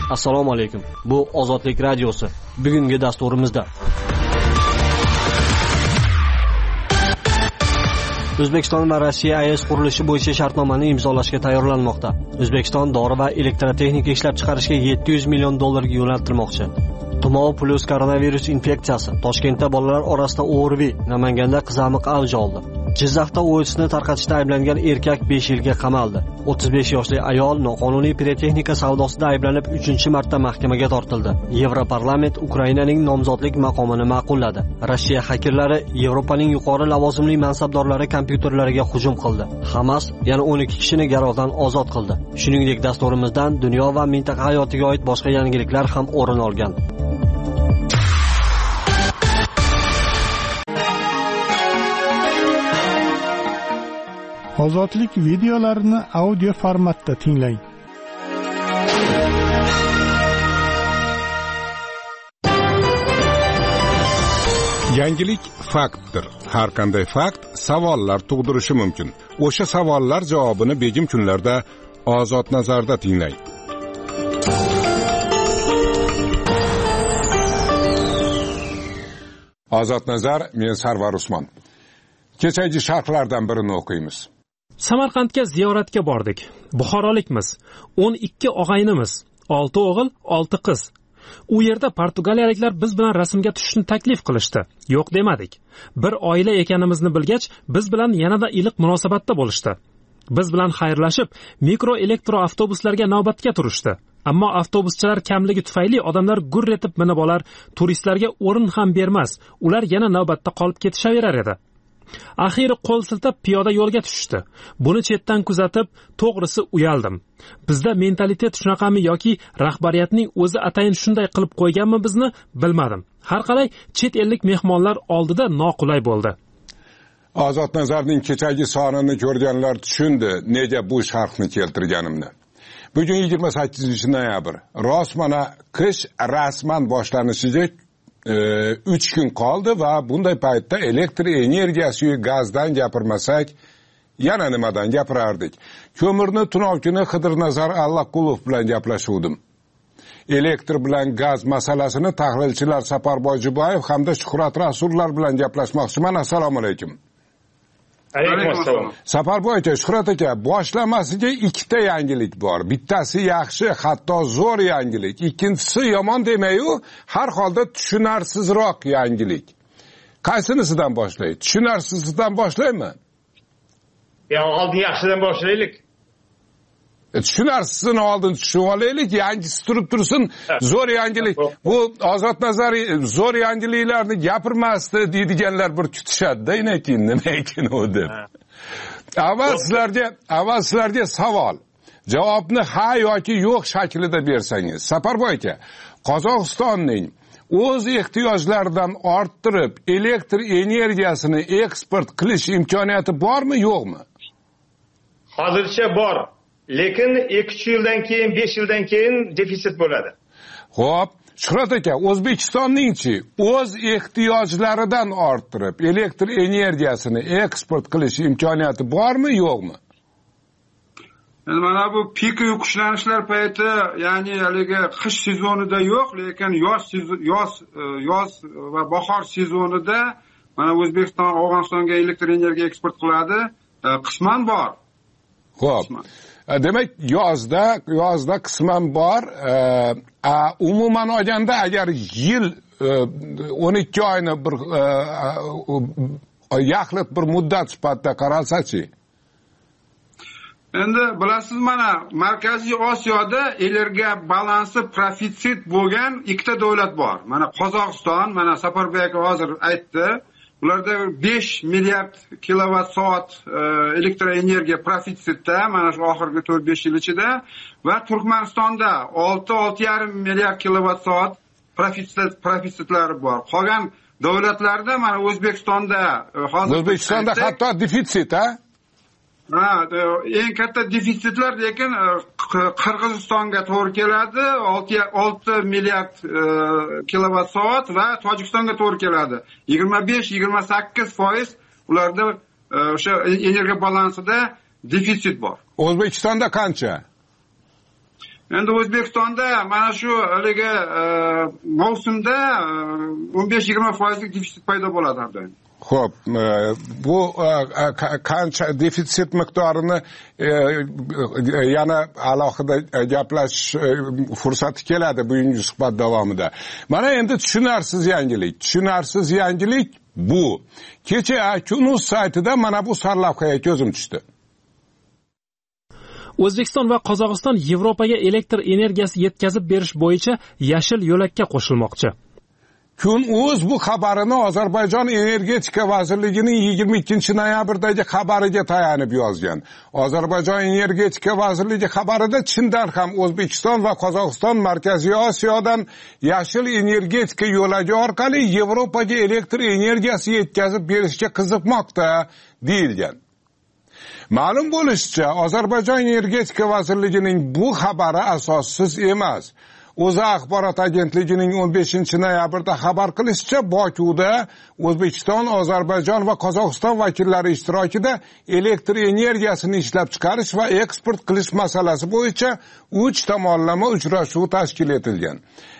Assalomu alaykum. Bu Ozodlik radiosi. Bugungi dasturimizda O'zbekiston va Rossiya AES qurilishi bo'yicha shartnomani imzolashga tayyorlanmoqda. O'zbekiston dori va elektrotexnika ishlab chiqarishga $700 million yo'naltirmoqchi. Tumov plus koronavirus infeksiyasi. Toshkentda bolalar orasida ORV, Namanganda qizamiq avj oldi. Jizzaxda o'sni tarqatishda ayblangan erkak 5 yilga qamaldi. 35 yoshli ayol noqonuniy pirotexnika savdosida ayblanib 3-marta mahkamaga tortildi. Yevroparlament Ukrainaning nomzodlik maqomini ma'qulladi. Rossiya xakerlari Yevropaning yuqori lavozimli mansabdorlari kompyuterlariga hujum qildi. Hamas yana 12 kishini garovdan ozod qildi. Shuningdek, dasturimizdan dunyo va mintaqa hayotiga oid boshqa yangiliklar ham o'rin olgan. Ozodlik videolarini audio formatda tinglang. Yangilik faktdir. Har qanday fakt savollar tug'dirishi mumkin. O'sha savollar javobini begim kunlarda Ozod nazarda tinglang. Ozod nazar, men Sarvar Usmon. Kechagi sharhlardan birini o'qiymiz. Samarqandga ziyoratga bordik. Buxorolikmiz. 12 og'aynimiz. 6 o'g'il, 6 qiz. U yerda portugaliyaliklar biz bilan rasmga tushishni taklif qilishdi. Yo'q demadik. Bir oila ekanimizni bilgach, biz bilan yanada iliq munosabatda bo'lishdi. Biz bilan xayrlashib, mikro elektro avtobuslarga navbatga turishdi. Ammo avtobuschilar kamligi tufayli odamlar gurr etib minib olar, turistlarga o'rin ham bermas. Ular yana navbatda qolib ketishaverar edi. Axiri qo'l siltab piyoda yo'lga tushdi. Buni chetdan kuzatib, to'g'risi uyaldim. Bizda mentalitet shunaqami yoki rahbariyatning o'zi atayin shunday qilib qo'yganmi bizni bilmadim. Har qalay chet ellik mehmonlar oldida noqulay bo'ldi. Ozod nazarning kechagi sonini ko'rganlar tushundi nega bu sharhni keltirganimni. Bugun 28-noyabr. Rost mana qish rasman boshlanishiga 3 kun qoldi va bunday paytda elektr energiyasi va gazdan gapirmasak, yana nimadan gapirardik? Ko'mirni tunov kuni Qidirnazar Allaqulov bilan gaplashuvdim. Elektr bilan gaz masalasini tahlilchilar Saparboy Jubayev hamda Shuhrat Rasullar bilan gaplashmoqchiman. Assalomu alaykum. Alaykum assalom. Saparboy aka, Shuhrat aka, boshlamasiga ikkita yangilik bor. Bittasi yaxshi, hatto zo'r yangilik. Ikkinchisi yomon demay-u, har holda tushunarsizroq yangilik. Qaysinisidan boshlaydi? Tushunarsizdan boshlaymi? Oldin yaxshidan boshlaylik. Tushunarsizini oldin tushunib olaylik, yangisi turib tursin, zo'r yangilik. Bu Ozod nazar zo'r yangiliklarni gapirmasdi deydiganlar bir kutishadi-da, nima ekan u deb. Avval sizlarga savol. Javobni ha yoki yo'q shaklida bersangiz. Saparboy aka, Qozog'istonning o'z ehtiyojlaridan orttirib elektr energiyasini eksport qilish imkoniyati bormi, yo'qmi? Hozircha bor. Lekin 2-3 yildan keyin, 5 yildan keyin defitsit bo'ladi. Xo'p, Shuhrat aka, O'zbekistonning-chi o'z ehtiyojlaridan orttirib elektr energiyasini eksport qilish imkoniyati bormi, yo'qmi? Mana bu pik yuqishlanishlar payti, ya'ni haligi qish sezonida yo'q, lekin yoz va bahor sezonida mana O'zbekiston Afg'onistonga elektr energiya eksport qiladi, qisman bor. Xo'p. Demak, yozda qisman bor. Umuman olganda agar yil 12 oyni bir yaxlit bir muddat sifatida qaralsa-chi? Endi bilasiz, mana Markaziy Osiyoda energiya balansi profitsit bo'lgan ikkita davlat bor. Mana Qozog'iston, mana Saparboy aka hozir aytdi. Ularda 5 milliard kilovat soat elektr energiya profitsitda, mana shu oxirgi 4-5 yil ichida, va Turkmanistonda 6-6,5 milliard kilovat soat profitsitlar bor. Qolgan davlatlarda mana O'zbekistonda hozir hatto defitsit, ha? Eng katta defitsitlar lekin Qirg'izistonga to'g'ri keladi, 6 milliard kilovat soat va Tojikistonga to'g'ri keladi. 25-28% ularda o'sha energiya balansida defitsit bor. O'zbekistonda qancha? Endi O'zbekistonda mana shu haligi mavsumda 15-20% defitsit paydo bo'ladi har doim. Xo'p, bu qancha defitsit miqdorini yana alohida gaplashish fursati keladi bugungi suhbat davomida. Mana endi tushunarsiz yangilik bu. Kecha Kunuz saytida mana bu sarlavhaga ko'zim tushdi. O'zbekiston va Qozog'iston Yevropaga elektr energiyasi yetkazib berish bo'yicha yashil yo'lakka qo'shilmoqchi. Kun.uz bu xabarini Ozarbayjon Energetika vazirligining 22-noyabrdagi xabariga tayanib yozgan. Ozarbayjon Energetika vazirligi xabarida chindan ham O'zbekiston va Qozog'iston Markaziy Osiyodan yashil energetika yo'lagi orqali Yevropaga elektr energiyasi yetkazib berishga qiziqmoqda deyilgan. Ma'lum bo'lishicha, Ozarbayjon Energetika vazirligining bu xabari asossiz emas. O'za axborot agentligining 15-noyabrda xabar qilishicha, Bokuda O'zbekiston, Ozarbayjon va Qozog'iston vakillari ishtirokida elektr energiyasini ishlab chiqarish va eksport qilish masalasi bo'yicha 3 tomonlama uchrashuv tashkil etilgan.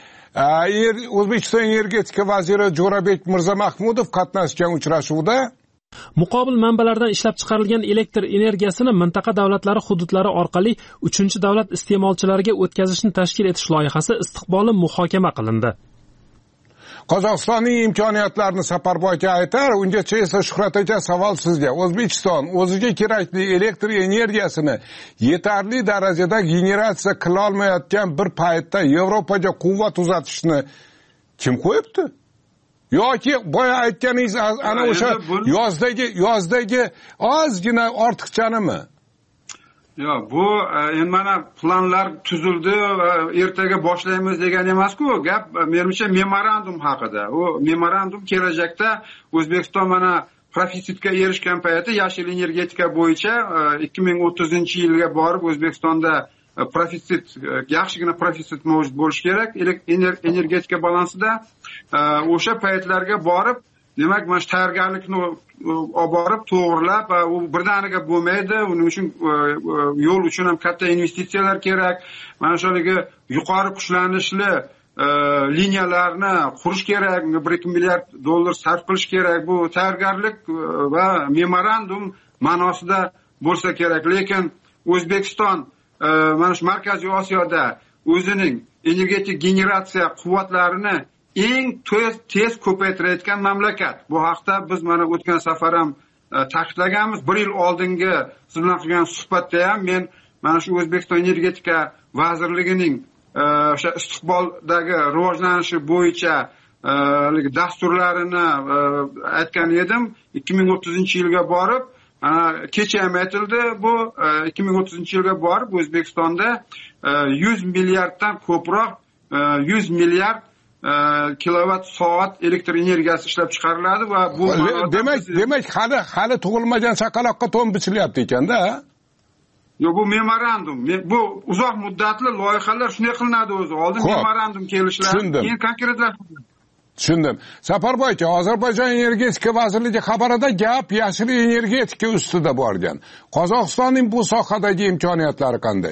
O'zbekiston energetika vaziri Jo'rabek Mirzamahmudov qatnashgan uchrashuvda muqobil manbalardan ishlab chiqarilgan elektr energiyasini mintaqa davlatlari hududlari orqali 3-davlat iste'molchilariga o'tkazishni tashkil etish loyihasi istiqboli muhokama qilindi. Qozog'istonning imkoniyatlarini Saparboy aka aytar, ungacha esa Shuhrat aka savol sizga. O'zbekiston o'ziga kerakli elektr energiyasini yetarli darajada generatsiya qila olmayotgan bir paytda Yevropaga quvvat uzatishni kim qo'yibdi? Yoki boya aytganingiz ana o'sha yozdagi ozgina ortiqchanimi? Yo'q, bu endi mana planlar tuzildi va ertaga boshlaymiz degan emas-ku. Gap menimcha memorandum haqida. U memorandum kelajakda O'zbekiston mana profitsitga erishgan payti yashil energetika bo'yicha 2030-yilga borib O'zbekistonda profitsit, yaxshigina profitsit mavjud bo'lishi kerak energetika balansida. O'sha paytlarga borib, demak, mana shu tayyorgarlikni olib borib, to'g'rilab, u birdaniga bo'lmaydi. Uning uchun yo'l uchun ham katta investitsiyalar kerak. Mana shunga yuqori kuchlanishli liniyalarni qurish kerak, $1-2 milliard sarf qilish kerak. Bu tayyorgarlik va memorandum ma'nosida bo'lsa kerak. Lekin O'zbekiston mana shu Markaziy Osiyoda o'zining energetik generatsiya quvvatlarini eng tez ko'paytirayotgan mamlakat. Bu haqda biz mana o'tgan safar ham ta'kidlaganmiz. 1 yil oldingi siz bilan qilgan suhbatda ham men mana shu O'zbekiston energetika vazirligining o'sha istiqboldagi rivojlanishi bo'yicha dasturlarini aytgan edim. 2030-yilga borib, kecha ham aytildi, bu 2030-yilga borib O'zbekistonda 100 milliarddan ko'proq 100 milliard kilovatt soat elektr energiyasi ishlab chiqariladi va bu demak hali tug'ilmagan chaqaloqqa to'n bichilyapti ekanda. Yo'q, bu memorandum. Bu uzoq muddatli loyihalar shunday qilinadi o'zi. Oldin memorandum kelishlari, keyin konkretlashtiriladi. Tushundim. Saparboy aka, Ozarbayjon Energetika vazirligi xabarida gap yashil energetika ustida borgan. Qozog'istonning bu sohadagi imkoniyatlari qanday?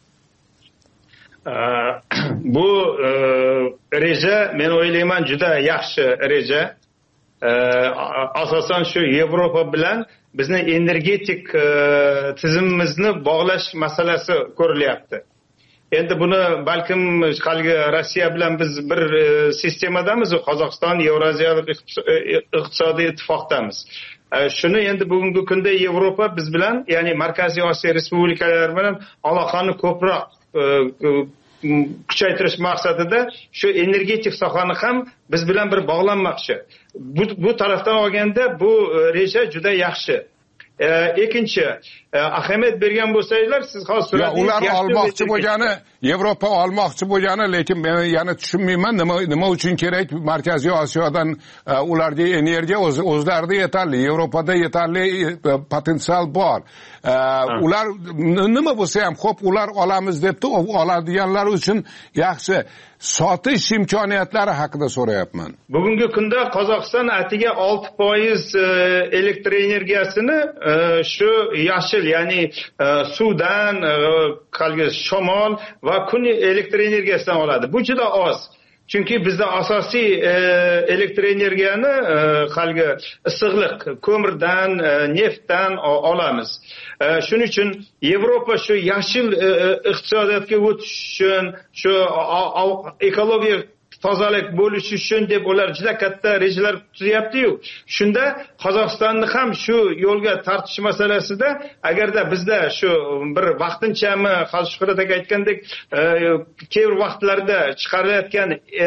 Bu reja men o'ylayman juda yaxshi reja. Asosan shu Yevropa bilan bizni energetik tizimimizni bog'lash masalasi ko'rilyapti. Endi buni balkim haligi Rossiya bilan biz bir sistemadamiz, Qozog'iston Yevroziyalik iqtisodiy ittifoqdamiz. Shuni endi bugungi kunda Yevropa biz bilan, ya'ni Markaziy Osiyo respublikalari bilan aloqani ko'proq kuchaytirish maqsadida shu energetik sohani ham biz bilan bir bog'lanmoqchi. Bu tarafdan olganda bu reja juda yaxshi. Ikkinchi, ahamiyat bergan bo'lsanglar, siz hozir so'radingiz. Ular olmoqchi bo'lgani, Yevropa olmoqchi bo'lgani, lekin men yana tushunmayman, nima uchun kerak Markaziy Osiyodan ularga energiya o'zlarida yetarli, Yevropada yetarli potensial bor. Ular nima bo'lsa ham, xo'p, ular olamiz debdi, oladiganlar uchun yaxshi. sotish imkoniyatlari haqida so'rayapman. Bugungi kunda Qozog'iston atiga 6% elektr energiyasini shu yashil, ya'ni suvdan, qalgi shamol va kun elektr energiyasidan oladi. Bu juda oz. Chunki bizda asosiy elektr energiyani qalgi issiqlik ko'mirdan, neftdan olamiz. Shuning uchun Yevropa shu yashil iqtisodiyotga o'tish uchun, shu ekologiya tozalik bo'lishi uchun deb ular juda katta rejalar tuzyapti-yu. Shunda Qozog'istonni ham shu yo'lga tortish masalasida agarda bizda shu bir vaqtinchami Shuhrat aka aytgandek keyingi vaqtlarda chiqarilayotgan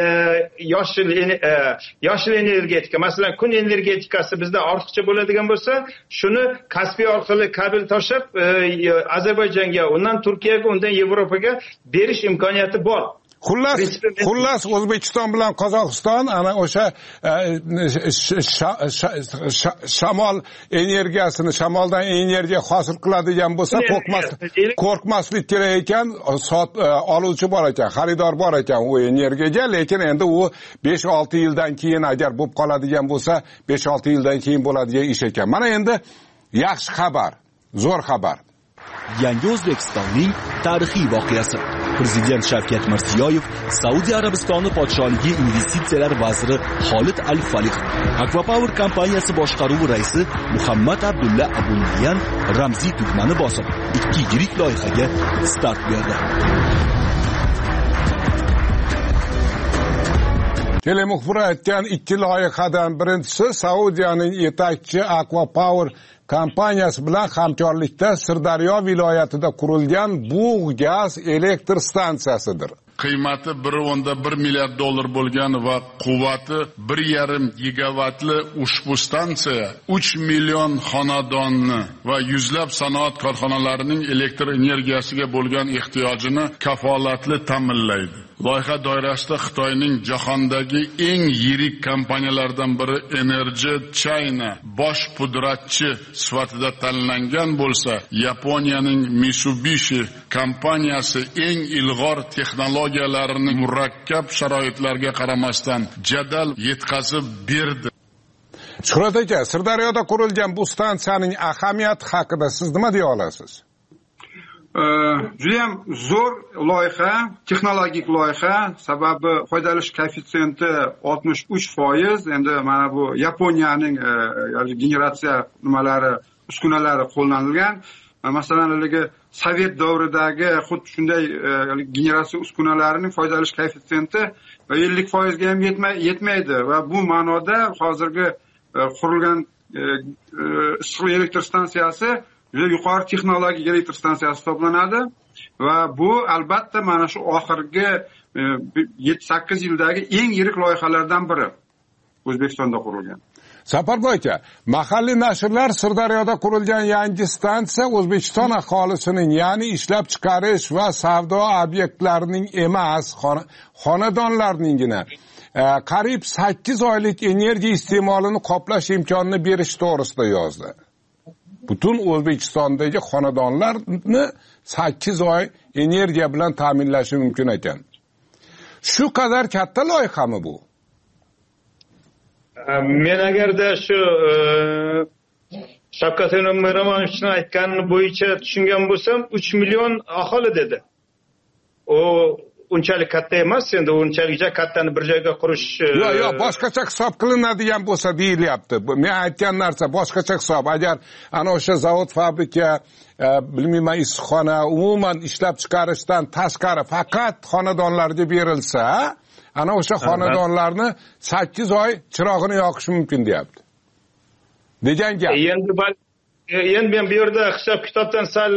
yoshil energetika, masalan kun energetikasi bizda ortiqcha bo'ladigan bo'lsa, shuni Kaspiy orqali kabel tashib Ozarbayjonga, undan Turkiyaga, undan Yevropaga berish imkoniyati bor. Xullas O'zbekiston bilan Qozog'iston ana o'sha shamol energiyasini, shamoldan energiya hosil qiladigan bo'lsa, qo'rqmaslik kerak ekan. Oluvchi bor ekan, xaridor bor ekan u energiyaga, lekin endi u 5-6 yildan keyin agar bo'lib qoladigan bo'lsa, 5-6 yildan keyin bo'ladigan ish ekan. Mana endi yaxshi xabar, zo'r xabar. Yangi O'zbekistonning tarixiy voqeasi. Prezident Shavkat Mirziyoyev Saudiya Arabistoni podsholigi investitsiyalar vaziri Xolid Al-Falih, Aquapower kompaniyasi boshqaruvi raisi Muhammad Abdulla Abunniyan ramziy tugmani bosib, 2 yirik loyihaga start berdi. Telemuxbir aytgan 2 loyihadan birinchisi Saudiyaning yetakchi Aquapower kompaniyasi bilan hamkorlikda Sirdaryo viloyatida qurilgan Bug' gaz elektr stansiyasidir. Qiymati 1.1 milliard dollar bo'lgan va quvvati 1.5 gigavatli ushbu stansiya 3 million xonadonni va yuzlab sanoat korxonalarining elektr energiyasiga bo'lgan ehtiyojini kafolatli ta'minlaydi. Loyiha doirasida Xitoyning jahondagi eng yirik kompaniyalaridan biri Energy China bosh pudratchi sifatida tanlangan bo'lsa, Yaponiyaning Mitsubishi kompaniyasi eng ilg'or texnologiyalarni murakkab sharoitlarga qaramasdan jadal yetkazib berdi. Shuhrat aka, Sirdaryoda qurilgan bu stansiyaning ahamiyati haqida siz nima deya olasiz? Judayam zo'r loyiha, texnologik loyiha, sababi foydalanish koeffitsiyenti 63%. Endi mana bu Yaponiyaning generatsiya uskunalari qo'llanilgan. Masalan, Sovet davridagi xuddi shunday generatsiya uskunalarining foydalanish koeffitsiyenti 50% ga ham yetmaydi va bu ma'noda hozirgi qurilgan issiq elektr stansiyasi juda yuqori texnologik elektr stansiyasi hisoblanadi va bu albatta mana shu oxirgi 7-8 yildagi eng yirik loyihalardan biri O'zbekistonda qurilgan. Safarboy aka, mahalliy nashrlar Sirdaryoda qurilgan yangi stansiya O'zbekiston aholisining, ya'ni ishlab chiqarish va savdo obyektlarining emas, xonadonlarninggina qariyb 8 oylik energiya iste'molini qoplash imkonini berish to'g'risida yozdi. Butun O'zbekistondagi xonadonlarni 8 oy energiya bilan ta'minlashi mumkin ekan. Shu qadar katta loyihami bu? Men agarda shu Shavkat Miromonovichning aytgani bo'yicha tushungan bo'lsam, 3 million aholi dedi. O unchalik katta emas, endi unchalik kattani bir joyga qurish. Yo'q, boshqacha hisob qilinadigan bo'lsa deyilyapti. Men aytgan narsa boshqacha hisob. Agar ana o'sha zavod, fabrika, bilmayman, issiqxona, umuman ishlab chiqarishdan tashqari faqat xonadonlarga berilsa, ana o'sha xonadonlarni 8 oy chirog'ini yoqish mumkin deyapti. Degan gap. Endi men bu yerda hisob-kitobdan sal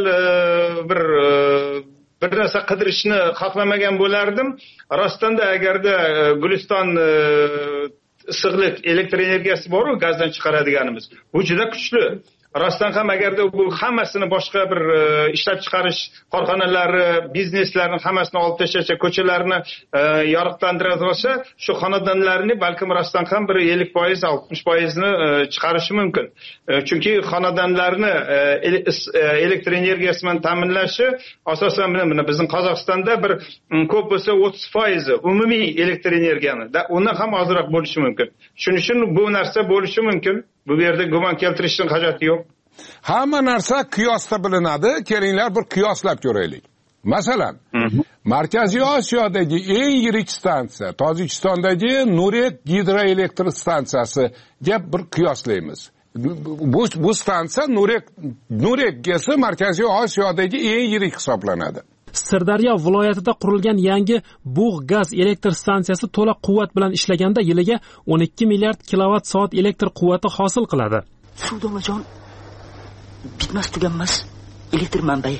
bir narsa qidirishni xohlamagan bo'lardim. Rostanda agarda Guliston issiqlik elektr energiyasi bor-ku, gazdan chiqaradiganimiz. Bu juda kuchli. rostdan ham agarda bu hammasini boshqa bir ishlab chiqarish korxonalari, bizneslarni hammasini olib tashlasa, ko'chalarni yorug'lantirib olsa, shu xonadonlarni balkim rostdan ham bir 50%, 60%ni chiqarishi mumkin. Chunki xonadonlarni elektr energiyasi bilan ta'minlashi asosan mana bizning Qozog'istonda bir ko'p bo'lsa 30% umumiy elektr energiyani, undan ham ozroq bo'lishi mumkin. Shuning uchun bu narsa bo'lishi mumkin. Bu yerda gumon keltirishning hojati yo'q. Hamma narsa qiyosda bilinadi. Kelinglar bir qiyoslab ko'raylik. Masalan, Markaziy Osiyodagi eng yirik stansiya, Tojikistondagi Nurek gidroelektr stansiyasiga bir qiyoslaymiz. Bu stansiya Nurek gesi Markaziy Osiyodagi eng yirik hisoblanadi. Sirdaryo viloyatida qurilgan yangi Bug' gaz elektr stansiyasi to'la quvvat bilan ishlaganda yiliga 12 milliard kilovat soat elektr quvvati hosil qiladi. Suvdomajon, bitmas tuganmas elektr manbai.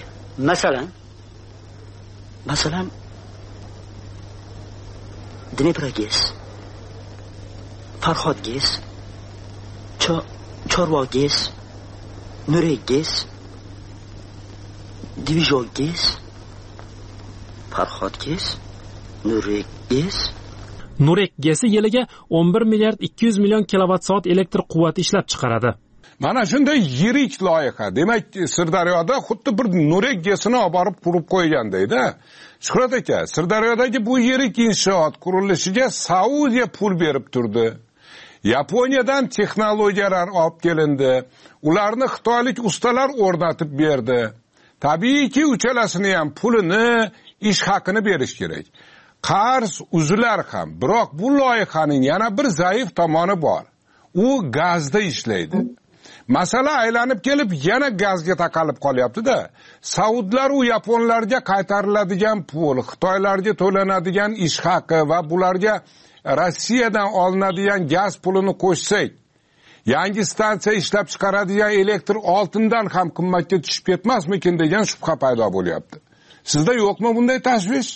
Masalan, Dneprogaz, Farhodgaz, Chorvogaz, Nurekgaz, Divizhongaz, Farhodgaz, Nurekgaz yiliga 11 milliard 200 million kilovat soat elektr quvvati ishlab chiqaradi. Mana shunday yirik loyiha. Demak, Sirdaryoda xuddi bir Nurekgazini olib borib qurib qo'ygandayda. Shuhrat aka, Sirdaryodagi bu yirik inshoot qurilishiga Saudiya pul berib turdi. Yaponiyadan texnologiyalar olib kelindi. Ularni xitoylik ustalar o'rnatib berdi. Tabiiyki, uchalasini ham pulini, ish haqini berish kerak. Qarz uzilar ham, biroq bu loyihaning yana bir zaif tomoni bor. U gazda ishlaydi. Masala aylanib kelib yana gazga taqalib qolyapti-da. Saudlar u yaponlarga qaytariladigan pul, xitoylarga to'lanadigan ish haqi va bularga Rossiyadan olinadigan gaz pulini qo'shsak, yangi stansiya ishlab chiqaradigan elektr oltindan ham qimmatga tushib ketmasmikin degan shubha paydo bo'lyapti. Sizda yo'qmi bunday tashvish?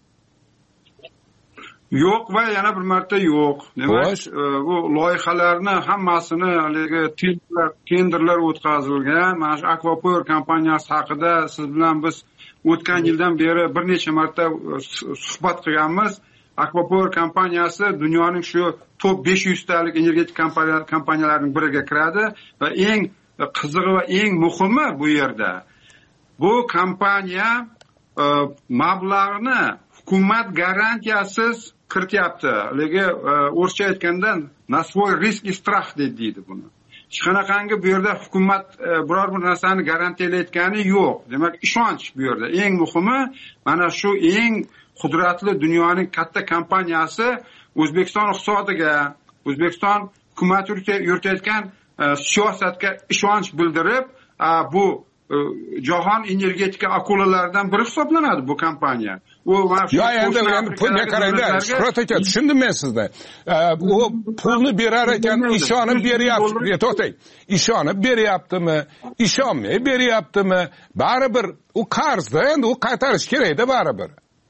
Yo'q va yana bir marta yo'q. Demak, bu loyihalarni hammasini haligi tenderlar o'tkazilgan. Mana shu Aquapower kompaniyasi haqida siz bilan biz o'tgan yildan beri bir necha marta suhbat qilganmiz. Aquapower kompaniyasi dunyoning shu top 500 talik energetik kompaniyalarining biriga kiradi va eng qizig'i va eng muhimi bu yerda bu kompaniya mablag'ni hukumat garantiyasiz kirityapti. Haligi o'rcha aytganda na svoy risk и strah deydi buni. Hech qanaqangi bu yerda hukumat biror bir narsani garantiyalayotgani yo'q. Demak, ishonch bu yerda. Eng muhimi mana shu eng qudratli dunyoning katta kompaniyasi O'zbekiston iqtisodiga, O'zbekiston hukumati yuritayotgan siyosatga ishonch bildirib, bu jahon energetika akulalaridan biri hisoblanadi bu kompaniya. Endi pulga qarangda, Shuhrat aka, tushundim men sizni. U pulni berar ekan, ishonib beryapti. To'xtang. Ishonib beryaptimi, ishonmay beryaptimi? Baribir u qarzda, endi u qaytarish kerak-da baribir.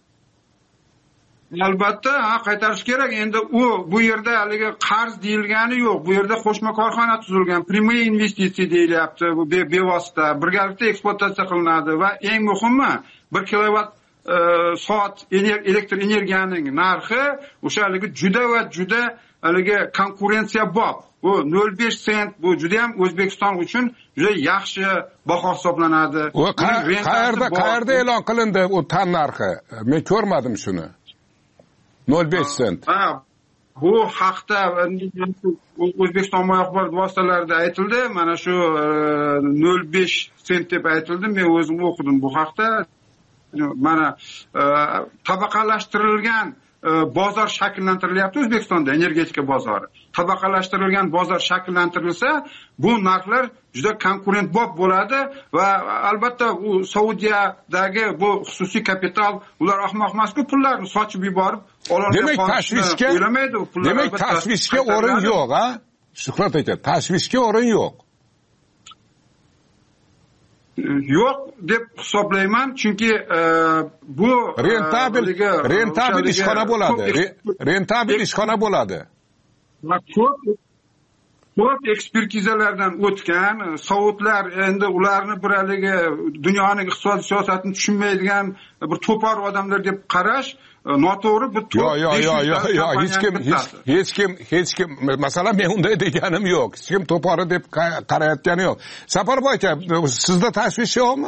Albatta, qaytarish kerak. Endi bu yerda haligi qarz deyilgani yo'q. Bu yerda qo'shma korxona tuzilgan, prямые investitsiya deyilyapti. Bu bevosita birgalikda ekspluatatsiya qilinadi va eng muhimi 1 kilovat soat elektr energiyaning narxi o'sha haligi juda haligi konkurensiya bop. Bu 0.5 sent, bu juda ham O'zbekiston uchun juda yaxshi baho hisoblanadi. Qayerda e'lon qilindi u tan narxi? Men ko'rmadim shuni. 0.5 sent. Bu haqda O'zbekiston ommaviy axborot vositalarida aytildi. Mana shu 0.5 sent deb aytildi. Men o'zim o'qidim bu haqda. Mana tabaqalashtirilgan bozor shakllantirilyapti O'zbekistonda, energetika bozori. Tabaqalashtirilgan bozor shakllantirilsa, bu narxlar juda konkurentbop bo'ladi va albatta u Saudiyadagi bu xususiy kapital, ular ahmoq emas-ku, pullarni sochib yuborib ololmay qolishni o'ylamaydi. Demak, tashvishga o'rin yo'q, ha? Shuhrat aka, tashvishga o'rin yo'q. Yo'q deb hisoblayman, chunki bu rentabel ishxona bo'ladi. Rentabel ishxona bo'ladi. ko'p ekspertizalardan o'tgan, Saudlar endi ularni bir haligi dunyoning iqtisodiy siyosatini tushunmaydigan bir to'por odamlar deb qarash noto'g'ri. Bu hech kim masalan men unday deganim yo'q. Hech kim to'pori deb qarayotgani yo'q. Safarboy aka, sizda tashvish yo'qmi?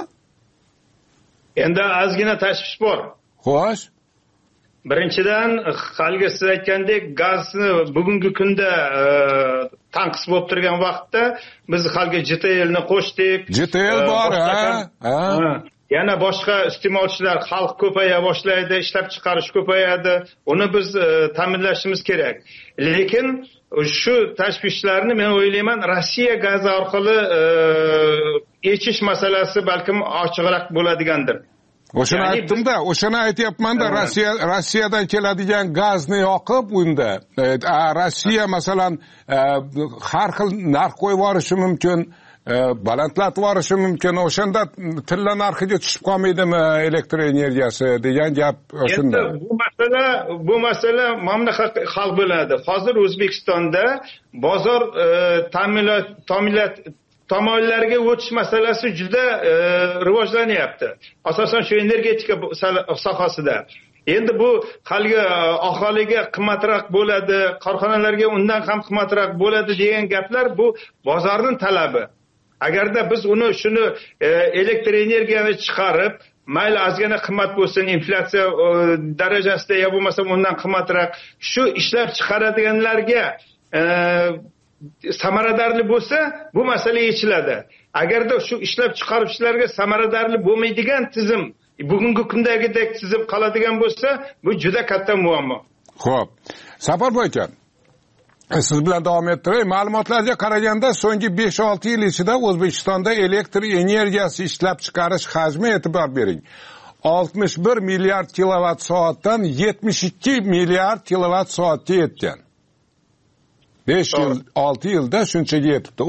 Endi ozgina tashvish bor. Xo'sh. Birinchidan, haligi siz aytgandek, gazni bugungi kunda tanqis bo'lib turgan vaqtda biz haligi JTLni qo'shdik. JTL bor, ha? Yana boshqa iste'molchilar, xalq ko'paya boshlaydi, ishlab chiqarish ko'payadi. Uni biz ta'minlashimiz kerak. Lekin shu tashvishlarni men o'ylayman, Rossiya gazi orqali yechish masalasi balkim ochiqroq bo'ladigandir. O'shani aytdim-da, o'shani aytyapman-da, Rossiyadan keladigan gazni yoqib unda Rossiya masalan har xil narx qo'yib yuborishi mumkin, balandlatib yuborishi mumkin. O'shanda tilla narxiga tushib qolmaydimi elektr energiyasi degan gap o'shunda. Bu masala mana hal bo'ladi. Hozir O'zbekistonda bozor ta'minot tomonlarga o'tish masalasi juda rivojlanyapti. Asosan shu energetika sohasida. Endi bu haligi aholiga qimmatroq bo'ladi, korxonalarga undan ham qimmatroq bo'ladi degan gaplar bu bozorning talabi. Agarda biz shuni elektr energiyani chiqarib, mayli ozgina qimmat bo'lsin, inflyatsiya darajasida ya bo'lmasa undan qimmatroq shu ishlab chiqaradiganlarga samaradorli bo'lsa, bu masala yechiladi. Agarda shu ishlab chiqaruvchilarga samaradorli bo'lmaydigan tizim, bugungi kundagidek tizim qoladigan bo'lsa, bu juda katta muammo. Xo'p. Safarboy aka, siz bilan davom ettiray. Ma'lumotlarga qaraganda, so'nggi 5-6 yil ichida O'zbekistonda elektr energiyasi ishlab chiqarish hajmi, e'tibor bering, 61 milliard kilovat soatdan 72 milliard kilovat soatga yetgan. 5 yil, 6 yilda shunchaga yetibdi.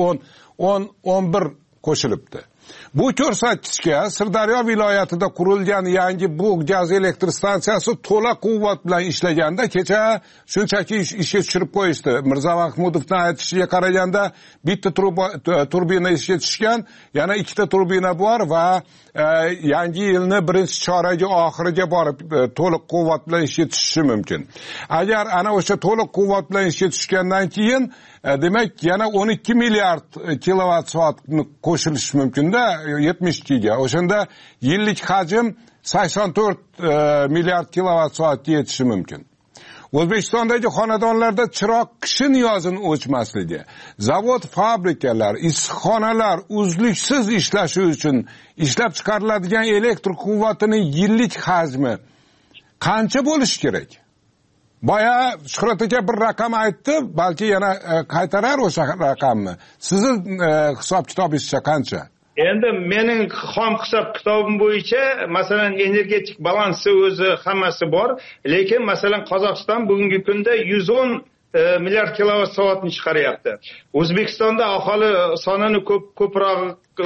11 qo'shilibdi. Bu ko'rsatkichga Sirdaryo viloyatida qurilgan yangi bu gaz elektr stansiyasi to'la quvvat bilan ishlaganda kecha shunchaki ishga tushirib qo'yishdi. Mirzo Mahmudovning aytishiga qaraganda bitta turbina ishga tushgan, yana ikkita turbina bor va yangi yilni birinchi choragi oxiriga borib to'liq quvvat bilan ishga tushishi mumkin. Agar ana o'sha to'liq quvvat bilan ishga tushgandan keyin demak yana 12 milliard kilovat soatni qo'shilishi mumkin-da 72 ga. O'shanda yillik hajm 84 milliard kilovat soatga yetishi mumkin. O'zbekistondagi xonadonlarda chiroq qishin yozin o'chmasligi, zavod, fabrikalar, issiqxonalar uzluksiz ishlashi uchun ishlab chiqariladigan elektr quvvatining yillik hajmi qancha bo'lishi kerak? Boya Shuhrat aka bir raqam aytdi, balki yana qaytarar o'sha raqamni. Sizning hisob-kitobingizcha qancha? Endi mening xom hisob-kitobim bo'yicha, masalan, energetik balansi o'zi hammasi bor, lekin masalan Qozog'iston bugungi kunda 110 milliard kilovat soatni chiqaryapti. O'zbekistonda aholi sonini ko'proq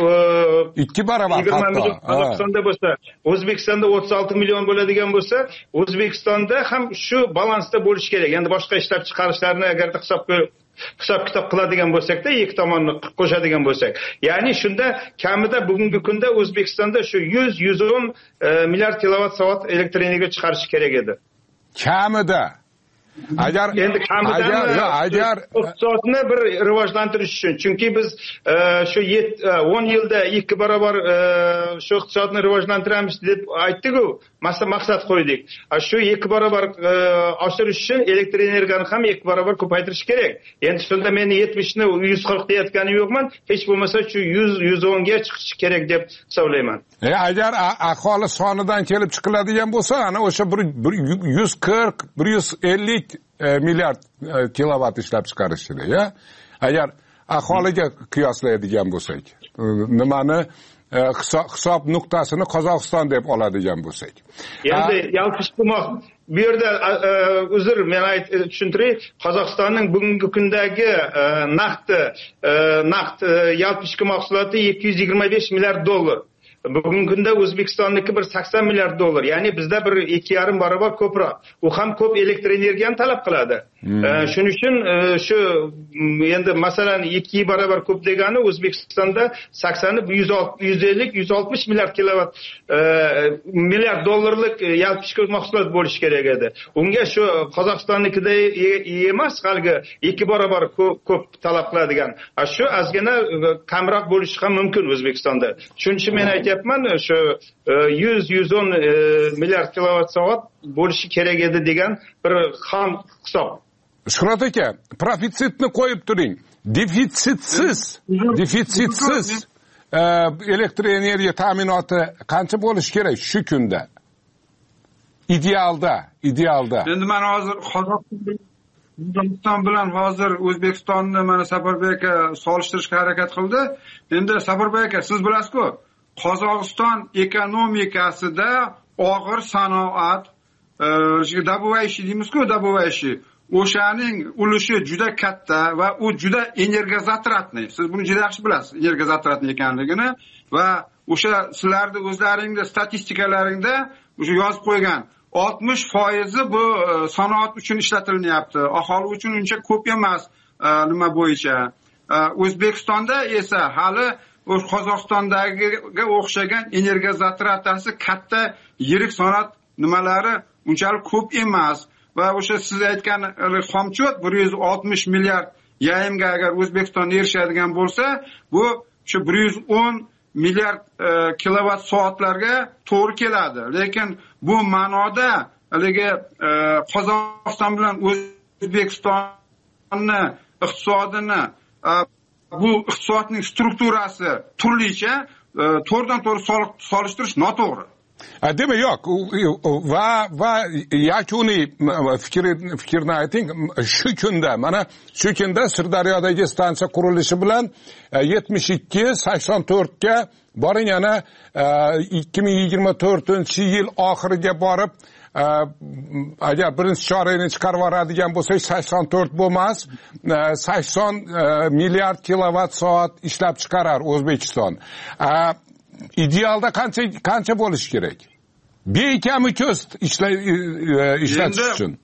2 barobar hatto. Qozog'istonda bo'lsa, O'zbekistonda 36 million bo'ladigan bo'lsa, O'zbekistonda ham shu balansda bo'lish kerak. Endi boshqa ishlab chiqarishlarni agarda hisob-kitob qiladigan bo'lsak-da, ikki tomonni qo'shadigan bo'lsak, ya'ni shunda kamida bugungi kunda O'zbekistonda shu 100-110 milliard kilovat soat elektr energiya chiqarish kerak edi. Kamida. Agar iqtisodni bir rivojlantirish uchun, chunki biz shu 10 yilda 2 barobar shu iqtisodni rivojlantiramiz deb aytdik-ku, maqsad qo'ydik. Shu 2 barobar oshirish uchun elektr energiyani ham 2 barobar ko'paytirish kerak. Endi shunda men 70 ni 140 deyotganim yo'qman, hech bo'lmasa shu 100-110 ga chiqish kerak deb hisoblayman. Agar aholi sonidan kelib chiqiladigan bo'lsa, ana o'sha 140-150 milliard kilovat ishlab chiqarishdi, ya. Agar aholiga qiyoslaydigan bo'lsak, nimani hisob nuqtasini Qozog'iston deb oladigan bo'lsak. Endi yalpishmoq bu yerda uzr, men tushuntiray, Qozog'istonning bugungi kundagi naqd yalpishki mahsuloti 225 milliard dollar. bugungi kunda O'zbekistonniki bir 80 milliard dollar, ya'ni bizda bir 2,5 barobar ko'proq. U ham ko'p elektr energiyani talab qiladi. Shuning uchun shu endi masalan 2 barobar ko'p degani O'zbekistonda 80 150-160 milliard dollarlik yalpi ichki mahsulot bo'lishi kerak edi. Unga shu Qozog'istonnikida emas, qalgi 2 barobar ko'p talab qiladigan. Shu ozgina kamroq bo'lishi ham mumkin O'zbekistonda. Shuning uchun men aytayapman, shu 100-110 milliard kilovatt soat bo'lishi kerak edi degan bir ham hisob. Shuhrat aka, profitsitni qo'yib turing. Defitsitsiz elektr energiya ta'minoti qancha bo'lishi kerak shu kunda? Idealda. Endi men hozir Qozog'iston bilan hozir O'zbekistonni mana Saforbek aka solishtirishga harakat qildi. Endi Saforbek aka, siz bilasiz-ku, Qozog'iston ekonomikasida og'ir sanoat, добывающий deymiz-ku, добывающий. O'shaning ulushi juda katta va u juda energozatratniy. Siz buni juda yaxshi bilasiz, energozatratniy ekanligini va o'sha sizlarni o'zlaringizning statistikalaringda o'sha yozib qo'ygan 60% bu sanoat uchun ishlatilyapti. Aholi uchun uncha ko'p emas nima bo'yicha. O'zbekistonda esa hali Qozog'istondagiga o'xshagan energozatratasi katta, yirik sanoat nimalari unchalik ko'p emas. Va o'sha siz aytgan xomchot 160 milliard yaimga agar O'zbekiston erishadigan bo'lsa, bu shu 110 milliard kilovatt soatlarga to'g'ri keladi. Lekin bu ma'noda haligi Qozog'iston bilan O'zbekistonni iqtisodini, bu iqtisodning strukturasi turlicha, to'g'ridan-to'g'ri solishtirish noto'g'ri. Demak, yo'q, va yakuniy fikrni ayting. Shu kunda, mana shu kunda Sirdaryodagi stansiya qurilishi bilan 72-84 ga boring, yana 2024-yil oxiriga borib, agar birinchi chorakni chiqarib yuboradigan bo'lsak 84 bo'lmas, 80 milliard kilovatt soat ishlab chiqarar O'zbekiston. Idealda qancha bo'lishi kerak? Bekami ko'z ishlatish uchun.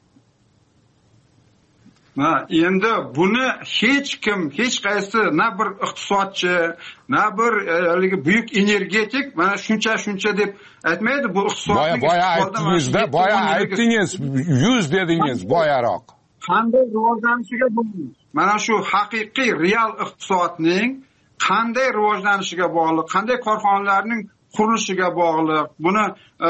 Endi buni hech qaysi na bir iqtisodchi, na bir buyuk energetik mana shuncha deb aytmaydi. Bu iqtisodning boya aytdingiz, 100 dedingiz boyaroq. Qanday rivojlanishiga bog'liq. Mana shu haqiqiy real iqtisodning qanday rivojlanishiga bog'liq, qanday korxonalarning qurilishiga bog'liq. Buni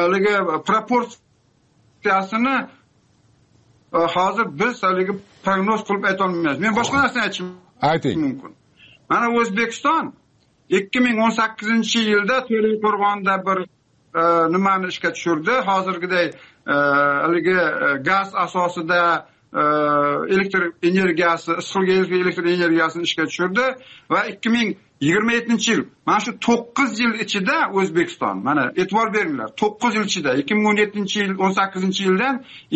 proporsiyasini hozir biz prognoz qilib ayta olmaymiz. Men boshqa narsani aytishim mumkin. Mana O'zbekiston 2018-yilda To'raqo'rg'onda bir nimani ishga tushirdi. Hozirgiday gaz asosida elektr energiyasi, issiq elektr energiyasini ishga tushirdi va 2027-yil, mana shu 9 yil ichida O'zbekiston, mana e'tibor beringlar, 9 yil ichida 2017-yil, 18-yildan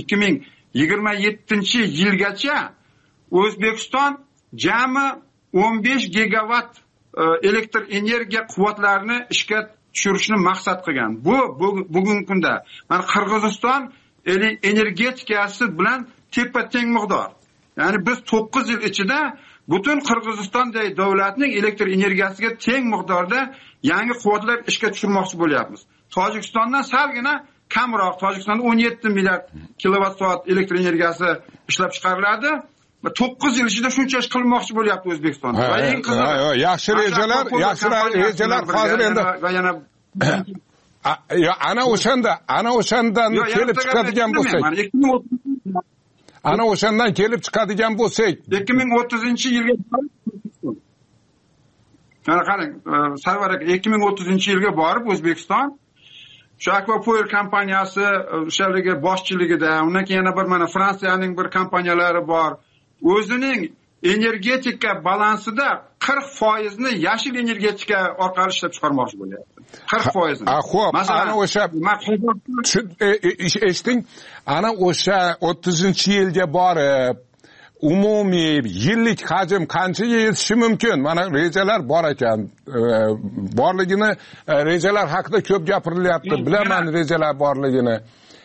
2027-yilgacha O'zbekiston jami 15 gigawatt elektr energiya quvvatlarini ishga tushirishni maqsad qilgan. Bu bugungi kunda mana Qirg'iziston energetikasi bilan teng miqdor. Ya'ni biz 9 yil ichida butun Qirg'izistondagi davlatning elektr energiyasiga teng miqdorda yangi quvvatlar ishga tushirmoqchi bo'lyapmiz. Tojikistondan salgina kamroq, Tojikistonda 17 milliard kilovatt soat elektr energiyasi ishlab chiqariladi. 9 yil ichida shuncha ish qilmoqchi bo'lyapti O'zbekiston. Va eng qizig'i, yaxshi rejalar hozir endi ana o'shandan kelib chiqadigan bo'lsak. Ana o'shandan kelib chiqadigan bo'lsak, 2030-yilga qarang, Sarvar aka, 2030-yilga borib O'zbekiston shu Aquapower kompaniyasi o'shaligi boshchiligida, undan keyin yana bir mana Fransiyaning bir kompaniyalari bor. O'zining energetika balansida 40% ni yashil energetika orqali ishlab chiqarmoqchi bo'lyapti. 40%. Masalan, ana o'sha eshiting, ana o'sha 30-yilga borib umumiy yillik hajm qanchaga yetishi mumkin? Mana rejalar bor ekan. Borligini rejalar haqida ko'p gapirilyapti. Bilaman rejalar borligini.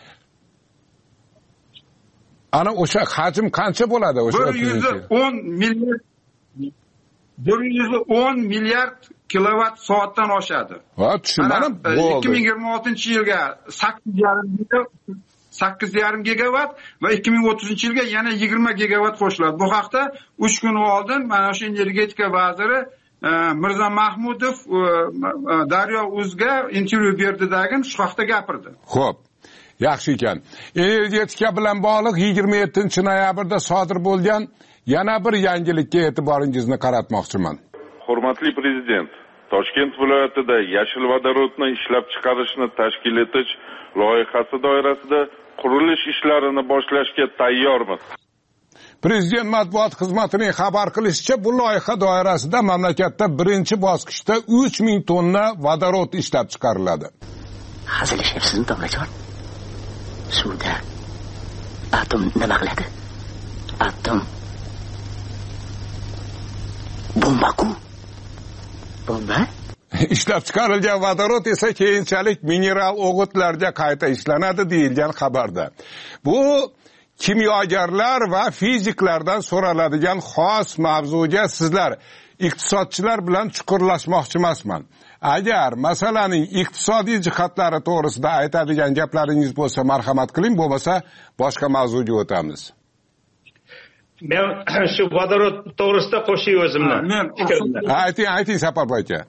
Ana o'sha hajm qancha bo'ladi o'sha? 110 milliard kilovat soatdan oshadi. Ha, tushunmadim. 2026-yilga 8,5 gigavat va 2030-yilga yana 20 gigavat qo'shiladi. Bu haqda 3 kun oldin mana shu energetika vaziri Mirzo Mahmudov Daryo Uzga intervyu berdidagi shu haqda gapirdi. Xo'p. Yaxshi ekan. Energetika bilan bog'liq 27-noyabrda sodir bo'lgan yana bir yangilikka e'tiboringizni qaratmoqchiman. Hurmatli prezident, Toshkent viloyatida yashil vodorodni ishlab chiqarishni tashkil etish loyihasi doirasida qurilish ishlarini boshlashga tayyormiz. Prezident matbuot xizmatining xabar qilishicha, bu loyiha doirasida mamlakatda birinchi bosqichda 3000 tonna vodorod ishlab chiqariladi. Hazillashyapsizmi, domlajon? Suvda atom nima qiladi? Atom bomba-ku. Bomba? Ishlab chiqarilgan vodorod esa keyinchalik mineral o'g'itlarga qayta ishlanadi deyilgan xabarda. Bu kimyogarlar va fiziklardan so'raladigan xos mavzuga sizlar iqtisodchilar bilan chuqurlashmoqchi emasman. Agar masalaning iqtisodiy jihatlari to'g'risida aytadigan gaplaringiz bo'lsa, marhamat qiling, bo'lmasa boshqa mavzuga o'tamiz. Men shu vodorod to'g'risida qo'shay o'zimni. Ayting Saparboy aka.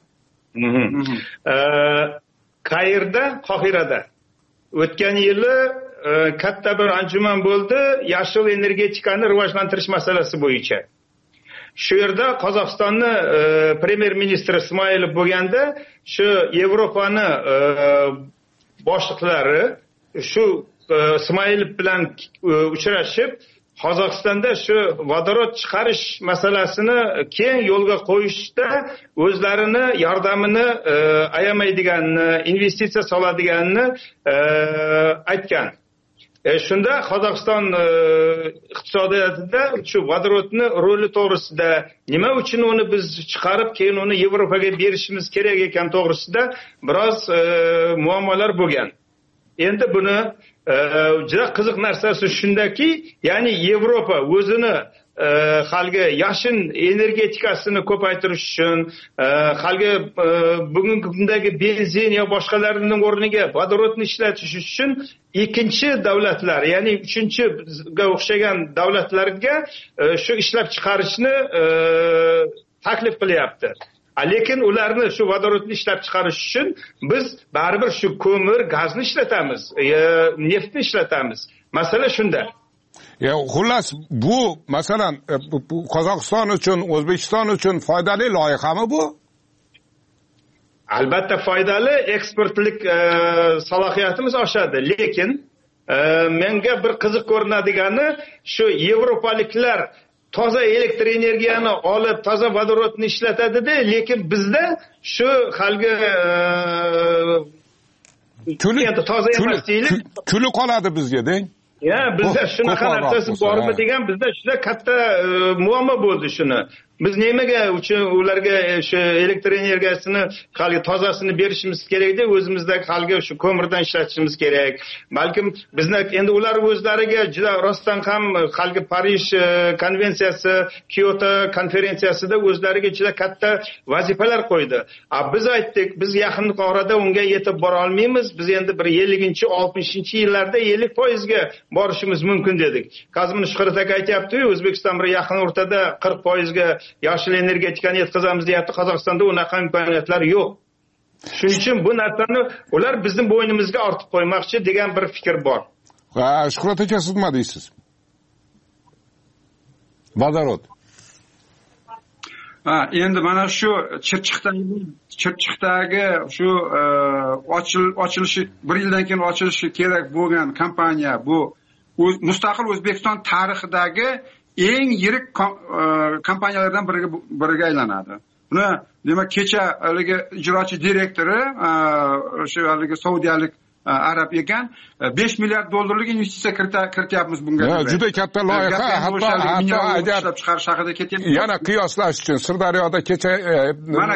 Qohirada o'tgan yili katta bir anjuman bo'ldi yashil energetikani rivojlantirish masalasi bo'yicha. Shu yerda Qozog'istonni premyer ministri Ismoilov bo'lganda, shu Yevropani boshliqlari shu Ismoilov bilan uchrashib, Qozog'istonda shu vodorod chiqarish masalasini keng yo'lga qo'yishda o'zlarini yordamini ayamaydiganini, investitsiya soladiganini aytgan. Shunda Qozog'iston iqtisodiyotida shu vodorodni roli to'g'risida, nima uchun uni biz chiqarib keyin uni Yevropaga berishimiz kerak ekan to'g'risida biroz muammolar bo'lgan. Endi buni juda qiziq narsasi shundaki, ya'ni Yevropa o'zini halgi yashin energetikasini ko'paytirish uchun, halgi bugungi kundagi benzin yo boshqalarining o'rniga vodorodni ishlatish uchun ikkinchi davlatlar, ya'ni uchinchiga o'xshagan davlatlarga shu ishlab chiqarishni taklif qilyapti. Lekin ularni shu vodorodni ishlab chiqarish uchun biz baribir shu ko'mir, gazni ishlatamiz, neftni ishlatamiz. Masala shunda. Xullas, bu masalan Qozog'iston uchun, O'zbekiston uchun foydali loyihami bu? Albatta foydali, eksportlik salohiyatimiz oshadi, lekin menga bir qiziq ko'rinadigani shu yevropaliklar toza elektr energiyani olib, toza vodorodni ishlatadi-da, lekin bizda shu halgi toza emas deylik, kuli qoladi bizga deng. Ya, bizda shunaqa narsasi bormi degan, bizda juda katta muammo bo'ldi shuni. Biz nimaga uchun ularga shu elektr energiyasini halgi tozasini berishimiz kerak-da, o'zimizdagi halgi shu ko'mirdan ishlatishimiz kerak. Balkim bizni endi ular o'zlariga juda rostdan ham halgi Parij konvensiyasi, Kyoto konferensiyasida o'zlariga juda katta vazifalar qo'ydi. Biz aytdik, biz yaqin orada unga yetib bora olmaymiz. Biz endi bir 50-60-yillarda 50% ga borishimiz mumkin dedik. Kazim Shuhrat aka aytayapti-ku, O'zbekiston bir yaqin o'rtada 40% ga yashil energetikani yetkazamiz deyapti. Qozog'istonda unaqa imkoniyatlar yo'q. Shuning uchun bu narsani ular bizning bo'ynimizga ortib qo'ymoqchi degan bir fikr bor. Shuhrat aka, siz nima deysiz? Vodorod. Endi mana shu Chirchiqdagi shu ochilishi 1 yildan keyin ochilishi kerak bo'lgan kompaniya, bu mustaqil O'zbekiston tarixidagi eng yirik kompaniyalardan biriga aylanadi. Buni demak kecha haligi ijrochi direktori o'sha haligi saudiyalik arab ekan, 5 milliard dollarlik investitsiya kirityapmiz bunga. Juda katta loyiha, hatto agar ishlab chiqarish haqida ketyapmiz. Yana qiyoslash uchun Sirdaryoda kecha mana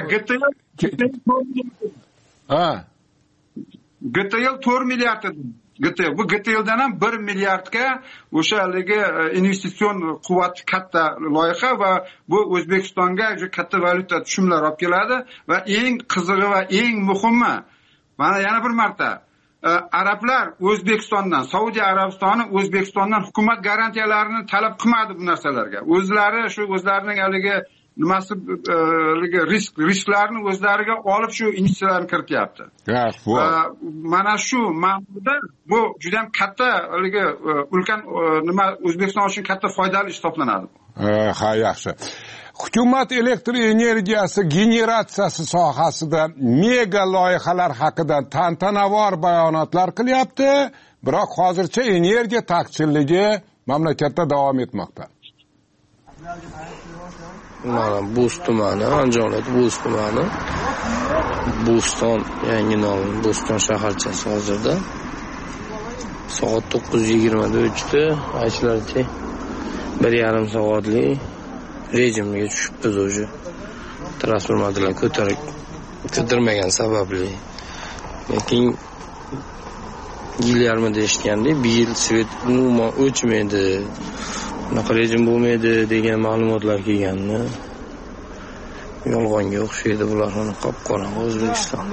GTL 4 milliard edi. Bu GTLdan ham 1 milliardga o'sha haligi investitsion quvvat katta loyiha va bu O'zbekistonga juda katta valyuta tushumlar olib keladi va eng qizig'i va eng muhimi, mana yana bir marta arablar O'zbekistondan, Saudiya Arabistoni O'zbekistondan hukumat garantiyalarini talab qilmadi bu narsalarga. O'zlari shu o'zlarining haligi nimasi risklarni o'zlariga olib shu investitsiyalarni kirityapti. Mana shu ma'noda bu juda ham katta haligi ulkan nima O'zbekiston uchun katta foydali ish hisoblanadi. Ha, yaxshi. Hukumat elektr energiyasi generatsiyasi sohasida mega loyihalar haqida tantanavor bayonotlar qilyapti, biroq hozircha energiya taqchilligi mamlakatda davom etmoqda. Mana Bo'z tumani, Andijon viloyati Bo'z tumani, Bo'ston, yangi nomi Bo'ston shaharchasi hozirda soat 9:20 da o'chdi. Aytishlaricha 1,5 soatlik rejimga tushibmiz o'zi. Transformatorlar ko'tarmagan sababli. Lekin yil yarmida eshitgandik, bir yil svet umuman o'chmaydi. Bunaqa rejim bo'lmaydi degan ma'lumotlar kelganni. Yolg'onga o'xshaydi bular, qop-qora O'zbekiston.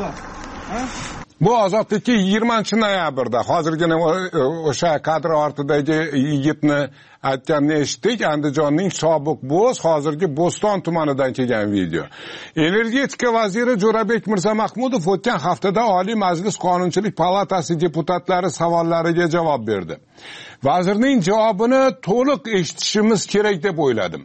Bu ozodlikka 20-noyabrda hozirgina o'sha kadr ortidagi yigitni aytganini eshitdik. Andijonning sobiq Bo'z, hozirgi Bo'ston tumanidan kelgan video. Energetika vaziri Jo'rabek Mirza-Mahmudov o'tgan haftada Oliy Majlis Qonunchilik palatasi deputatlari savollariga javob berdi. Vazirning javobini to'liq eshitishimiz kerak deb o'yladim.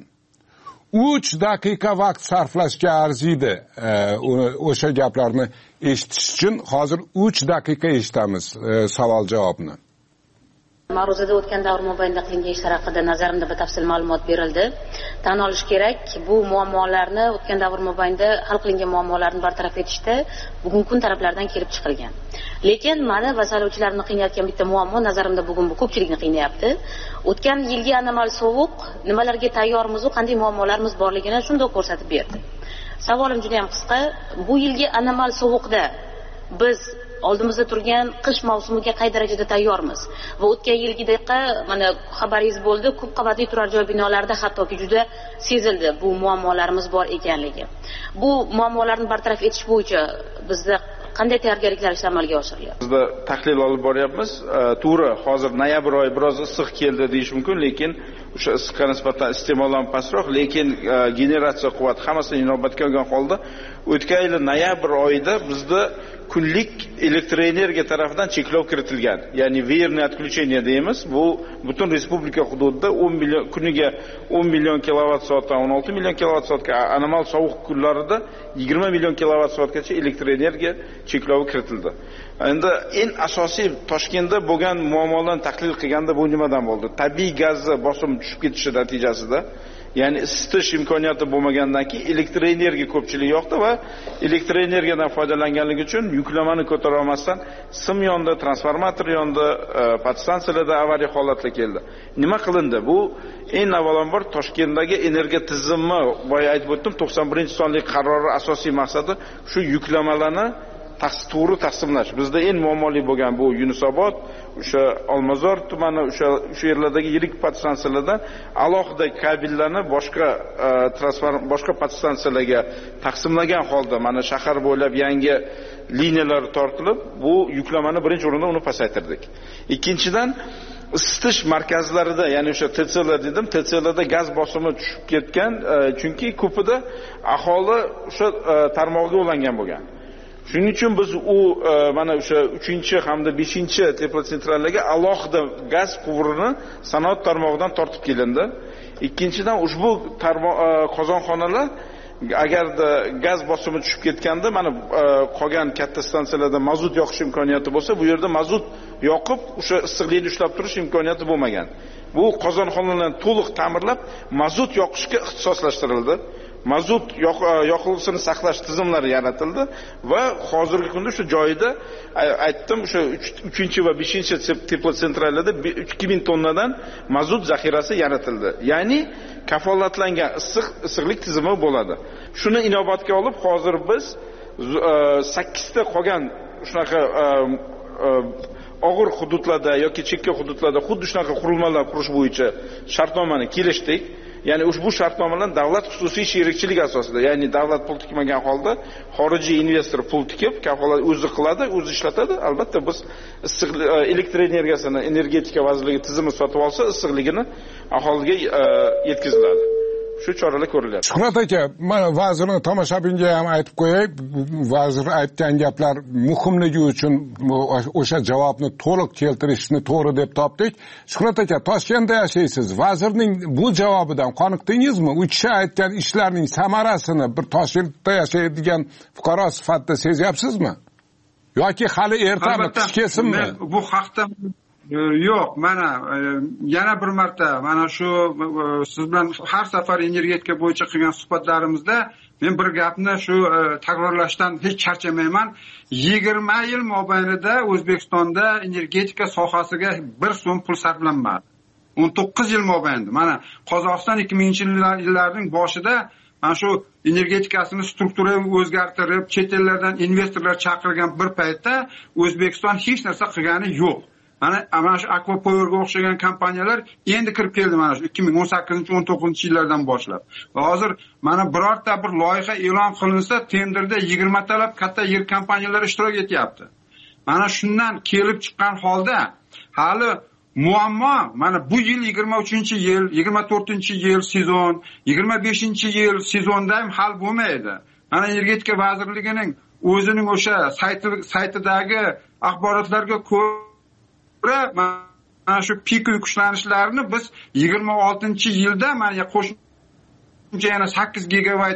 3 daqiqa vaqt sarflashga arziydi o'sha gaplarni eshitish uchun. Hozir 3 daqiqa eshitamiz savol javobni. Ma'ruzada o'tgan davr mobaynida qilingan ishlar haqida nazarimda batafsil ma'lumot berildi. Tan olish kerak, bu muammolarni o'tgan davr mobaynida hal qilingan muammolarni bartaraf etishda bugungi kun taraflardan kelib chiqilgan. Lekin meni va saylovchilarni qiynayotgan bitta muammo nazarimda bugun bu ko'pchilikni qiynayapti. O'tgan yilgi anomal sovuq nimalarga tayyormiz, qanday muammolarimiz borligini shunday ko'rsatib berdi. Savolim juda ham qisqa. Bu yilgi anomal sovuqda biz oldimizda turgan qish mavsumiga qay darajada tayyormiz va o'tgan yilgidek mana xabaringiz bo'ldi, ko'p qavatli turar joy binolarida hattoki juda sezildi bu muammolarimiz bor ekanligi. Bu muammolarni bartaraf etish bo'yicha bizda qanday tayyorgarliklar ishlari amalga oshirilyapti? Bizda tahlil olib boryapmiz. To'g'ri, hozir noyabr oyi biroz issiq keldi deyish mumkin, lekin o'sha issiqqa nisbatan iste'mol ham pastroq, lekin generatsiya quvvati hammasini inobatga olgan holda o'tgan yil noyabr oyida bizda kunlik elektr energiya tarafidan cheklov kiritilgan. Ya'ni verniy отключение deymiz. Bu butun respublika hududida 10 million kuniga 10 million kilovatt soatdan 16 million kilovatt soatga, anomal sovuq kunlarida 20 million kilovatt soatgacha elektr energiya cheklovi kiritildi. Endi eng asosiy Toshkentda bo'lgan muammolarni tahlil qilganda bu nimadan bo'ldi? Tabiiy gazni bosim tushib ketishi natijasida, ya'ni isitish imkoniyati bo'lmagandan keyin elektr energiya ko'pchilik yoqdi va elektr energiyadan foydalanganligi uchun yuklamani ko'tara olmasdan sim yondi, transformator yondi, podstansiyalarda avariya holatlar keldi. Nima qilindi? Bu eng avvalambor Toshkentdagi energiya tizimi, boya aytib o'tdim, 91-sonli qarori asosiy maqsadi shu yuklamalarni to'g'ri taqsimlash. Bizda eng muammoli bo'lgan bu Yunusobod, o'sha Olmazor tumani, o'sha yerlardagi yirik podstansiyalardan alohida kabellarni boshqa podstansiyalarga taqsimlagan holda mana shahar bo'ylab yangi liniyalar tortilib, bu yuklamani birinchi o'rinda uni pasaytirdik. Ikkinchidan, isitish markazlarida, ya'ni o'sha TC'lar dedim, TC'larda gaz bosimi tushib ketgan, chunki ko'pida aholi o'sha tarmog'iga ulangan bo'lgan. Shuning uchun biz mana o'sha 3-chi hamda 5-chi teplotsentrallarga alohida gaz quvurini sanoat tarmog'idan tortib kelindi. Ikkinchidan, ushbu qozonxonalar agarda gaz bosimi tushib ketganda, mana qolgan katta stansiyalarda mazut yoqish imkoniyati bo'lsa, bu yerda mazut yoqib o'sha issiqlikni ushlab turish imkoniyati bo'lmagan. Bu qozonxonalarni to'liq ta'mirlab mazut yoqishga ixtisoslashtirildi. mazut yoqilg'isini saqlash tizimlari yaratildi va hozirgi kunda shu joyida aytdim, o'sha 3 va 5 teplosentrallarda 2000 tonnadan mazut zaxirasi yaratildi. Ya'ni kafolatlangan issiqlik tizimi bo'ladi. Shuni inobatga olib, hozir biz 8 ta qolgan shunaqa og'ir hududlarda yoki chekka hududlarda xuddi shunaqa qurilmalar qurish bo'yicha shartnomani kelishdik. Ya'ni ushbu shartnomalar davlat xususiy sherikchilik asosida, ya'ni davlat pul tikmagan holda xorijiy investor pul tikib, kafolat o'zi qiladi, o'zi ishlatadi. Albatta biz issiq elektr energiyasini Energetika vazirligi tizimi sotib olsa, issiqligini aholiga yetkaziladi. Shu choralar ko'rilyapti. Shuhrat aka, mana vazirning tomoshabinga ham aytib qo'yay, vazir aytgan gaplar muhimligi uchun o'sha javobni to'liq keltirishni to'g'ri deb topdik. Shuhrat aka, Toshkentda yashaysiz. Vazirning bu javobidan qoniqdingizmi? U kishi aytgan ishlarning samarasini bir Toshkentda yashaydigan fuqaro sifatida sezyapsizmi? Yoki hali ertami, qish kelsinmi? Bu haqda yo'q, mana yana bir marta mana shu siz bilan har safar energetika bo'yicha qilgan suhbatlarimizda men bir gapni shu takrorlashdan hech charchamayman. 20 yil mobaynida O'zbekistonda energetika sohasiga 1 so'm pul sarflanmadi. 19 yil mobaynida. Mana Qozog'iston 2000-yillarning boshida mana shu energetikasini strukturaviy o'zgartirib, chet ellardan investorlar chaqirgan bir paytda O'zbekiston hech narsa qilgani yo'q. Mana shu Akvapowerga o'xshagan kompaniyalar endi kirib keldi mana shu 2018-19 yillardan boshlab. Va hozir mana birorta bir loyiha e'lon qilinsa, tenderda 20 talab katta yer kompaniyalari ishtirok etyapti. Mana shundan kelib chiqqan holda hali muammo mana bu yil 23-yil, 24-yil sezon, 25-yil sezonda ham hal bo'lmaydi. Mana Energetika vazirligining o'zining o'sha saytidagi axborotlarga mana shu pik kuchlanishlarni biz 26-yilda mana qo'shimcha yana 8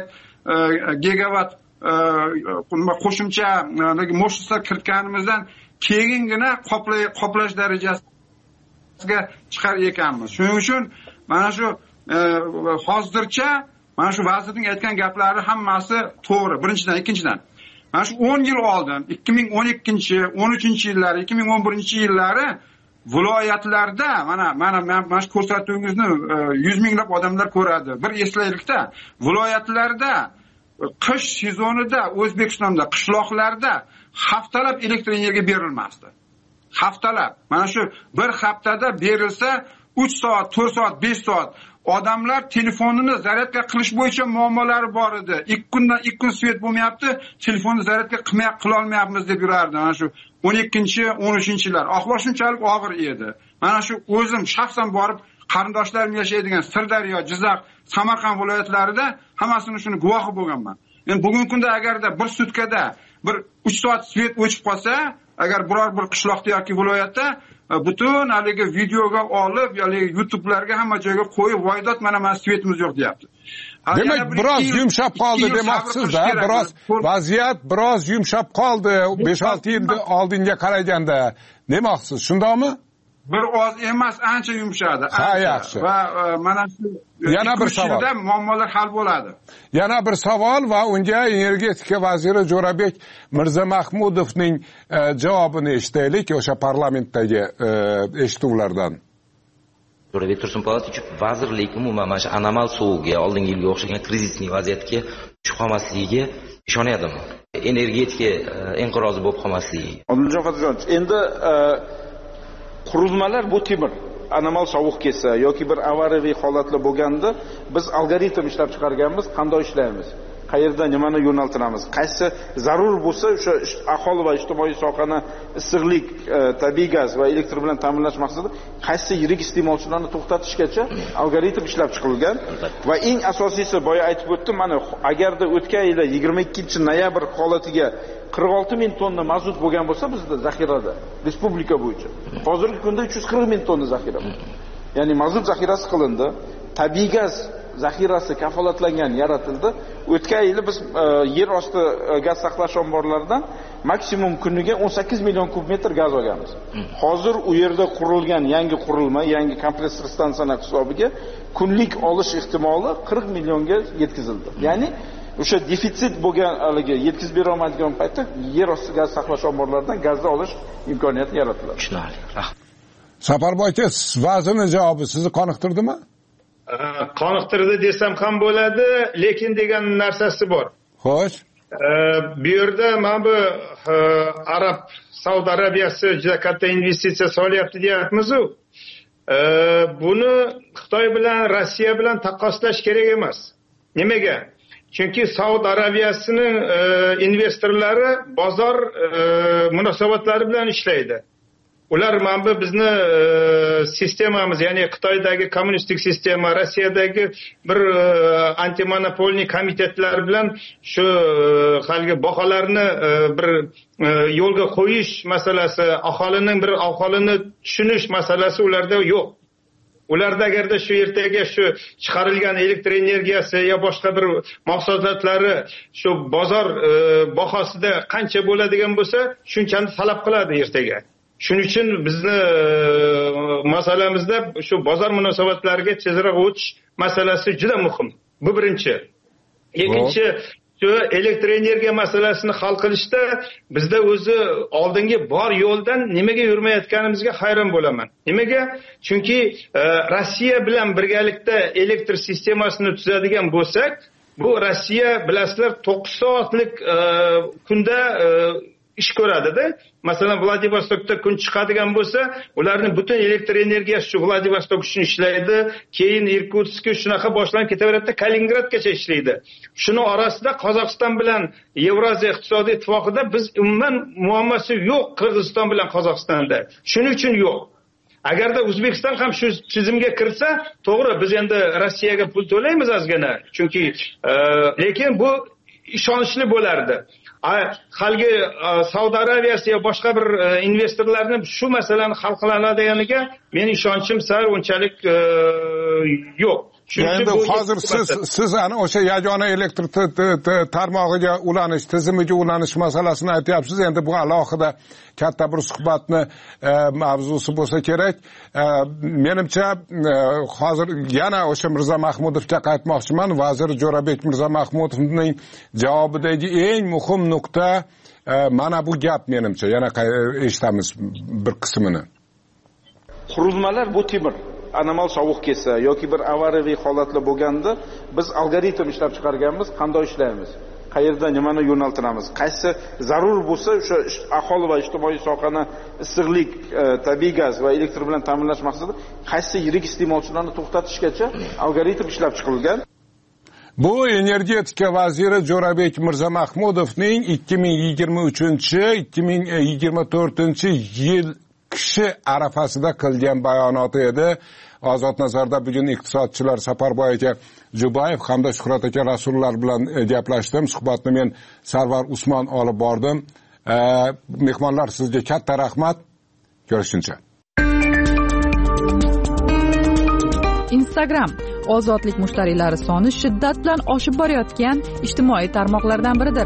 gigavat qo'shimcha mощностьlar kiritganimizdan keyingina qoplash darajasiga chiqar ekanmiz. Shuning uchun mana shu hozircha mana shu vazirning aytgan gaplari hammasi to'g'ri. Birinchidan, ikkinchidan mana shu 10 yil oldin 2012-13-yillari, 2011-yillari viloyatlarda mana shu ko'rsatuvingizni 100 minglab odamlar ko'radi. Bir eslaylikda, viloyatlarda qish sezonida O'zbekistonda qishloqlarda haftalab elektr energiya berilmasdi. Haftalab. Mana shu bir haftada berilsa 3 soat, 4 soat, 5 soat odamlar telefonini zaryadka qilish bo'yicha muammolari bor edi. 2 kun svet bo'lmayapti, telefonni zaryadka qila olmayapmiz deb yurardi. Mana shu 12-13-yillar ahvol shunchalik og'ir edi. Mana shu o'zim shaxsan borib qarindoshlarim yashaydigan Sirdaryo, Jizzax, Samarqand viloyatlarida hammasini shuni guvohi bo'lganman. Endi bugungi kunda agarda bir sutkada bir 3 soat svet o'chib qolsa, agar biror bir qishloqda yoki viloyatda butun haligi videoga olib, yoki YouTube'larga hamma joyga qo'yib, voydot mana svetimiz yo'q deyapti. Demak, biroz yumshab qoldi demoqsiz-da, biroz vaziyat biroz yumshab qoldi 5-6 yil oldinga qaraganda demoqsiz, shundaymi? Bir oz emas, ancha yumshadi. Ha, yaxshi. Va mana shu yana bir savol. Muammolar hal bo'ladi. Yana bir savol va unga Energetika vaziri Jo'rabek Mirzamahmudovning javobini eshitaylik o'sha parlamentdagi eshituvlardan. Jo'rabek Tursunpo'latov vazirlik umuman mana shu anomal sovuqga, oldingi yilga o'xshagan krizisning vaziyatga tushib qolmasligiga ishonadimi? Energetika inqirozi bo'lib qolmasligi. Odiljon Fatijonovich, endi qurilmalar bu temir. Anomal sovuq kelsa yoki bir avariyaviy holatlar bo'lganda biz algoritm ishlab chiqarganmiz, qanday ishlaymiz, qayerda nimani yo'naltiramiz, qaysi zarur bo'lsa o'sha aholi va ijtimoiy sohani issiqlik, tabiiy gaz va elektr bilan ta'minlash maqsadida qaysi yirik iste'molchilarni to'xtatishgacha algoritm ishlab chiqilgan va eng asosiysi boya aytib o'tdim, mana agarda o'tgan yil 22-noyabr holatiga 46 000 tonna mazut bo'lgan bo'lsa bizda zaxirada respublika bo'yicha hozirgi kunda 340 000 tonna zaxira bor. Ya'ni mazut zaxirasi qilindi, tabiiy gaz zaxirasi kafolatlangan yaratildi. O'tgan yili biz yer osti gaz saqlash omborlaridan maksimum kuniga 18 million kub metr gaz olganmiz. Hozir u yerda qurilgan yangi qurilma, yangi kompressor stansiyalar hisobiga kunlik olish ehtimoli 40 millionga yetkazildi. Ya'ni o'sha defitsit bo'lgan haligi yetkazib bera olmaydigan paytda yer osti gaz saqlash omborlaridan gazni olish imkoniyati yaratiladi. Tushunarli. Safarboy aka, vazirning javobi sizni qoniqtirdimi? Qoniqtirdi desam ham bo'ladi, lekin degan narsasi bor. Xo'sh. Bu yerda mana bu Arab Saudiya Arabiyasi juda katta investitsiya solyapti deyapmiz-ku. Buni Xitoy bilan, Rossiya bilan taqqoslash kerak emas. Nimaga? Chunki Saudiya Arabiyasining investorlari bozor munosabatlari bilan ishlaydi. Ular mana bu bizni sistemamiz, ya'ni Xitoydagi kommunistik sistema, Rossiyadagi bir antimonopolniy komitetlar bilan shu halgi baholarni bir yo'lga qo'yish masalasi, aholini tushunish masalasi ularda yo'q. Ularda agarda shu ertaga shu chiqarilgan elektr energiyasi yo boshqa bir mahsulotlari shu bozor bahosida qancha bo'ladigan bo'lsa, shunchani talab qiladi ertaga. Shuning uchun bizni masalamizda shu bozor munosabatlariga tezroq o'tish masalasi juda muhim. Bu birinchi. Ikkinchi, shu elektr energiya masalasini hal qilishda bizda o'zi oldingi bor yo'ldan nimaga yurmayotganimizga hayron bo'laman. Nimaga? Chunki Rossiya bilan birgalikda elektr sistemasini tuzadigan bo'lsak, bu Rossiya bilasizlar 9 soatlik kunda ish ko'radi-da. Masalan, Vladivostokda kun chiqadigan bo'lsa, ularning butun elektr energiyasi shu Vladivostok uchun ishlaydi, keyin Irkutsk shunaqa boshlanib ketaveradi, Kaliningradgacha ishlaydi. Shuni orasida Qozog'iston bilan Yevroziya iqtisodiy ittifoqida biz umuman muammosi yo'q Qirg'iziston bilan Qozog'istonda. Shuning uchun yo'q. Agarda O'zbekiston ham shu tizimga kirsa, to'g'ri, biz endi Rossiyaga pul to'laymiz ozgina, chunki lekin bu ishonchli bo'lardi. Halgi Saudiya Arabiyasi yo boshqa bir investorlarning shu masalani hal qiladiganiga meni ishonchim sal unchalik yo'q. Endi hozir siz ana o'sha yagona elektr tarmog'iga ulanish, tizimiga ulanish masalasini aytyapsiz. Endi bu alohida katta bir suhbatni mavzusi bo'lsa kerak. Menimcha hozir yana o'sha Mirzo Mahmudovga qaytmoqchiman. Vazir Jo'rabek Mirzo Mahmudovning javobidagi eng muhim nuqta mana bu gap menimcha. Yana eshitamiz bir qismini. Qurilmalar bu temir. Anomal sovuq kelsa yoki bir avariyaviy holatlar bo'lganda biz algoritm ishlab chiqarganmiz, qanday ishlaymiz, qayerda nimani yo'naltiramiz, qaysi zarur bo'lsa o'sha aholi va ijtimoiy sohani issiqlik, tabiiy gaz va elektr bilan ta'minlash maqsadida qaysi yirik iste'molchilarni to'xtatishgacha algoritm ishlab chiqilgan. Bu energetika vaziri Jo'rabek Mirzo Mahmudovning 2023-2024 yil kishi arafasida qilgan bayonoti edi. Ozod nazarda bugun iqtisodchilar Safarboy aka Jubayev hamda Shuhrat aka Rasullar bilan gaplashdim. Suhbatni men Sarvar Usmon olib bordim. Mehmonlar, sizga katta rahmat. Ko'rishguncha. Instagram ozodlik mushtariylari soni shiddat bilan oshib borayotgan ijtimoiy tarmoqlardan biridir.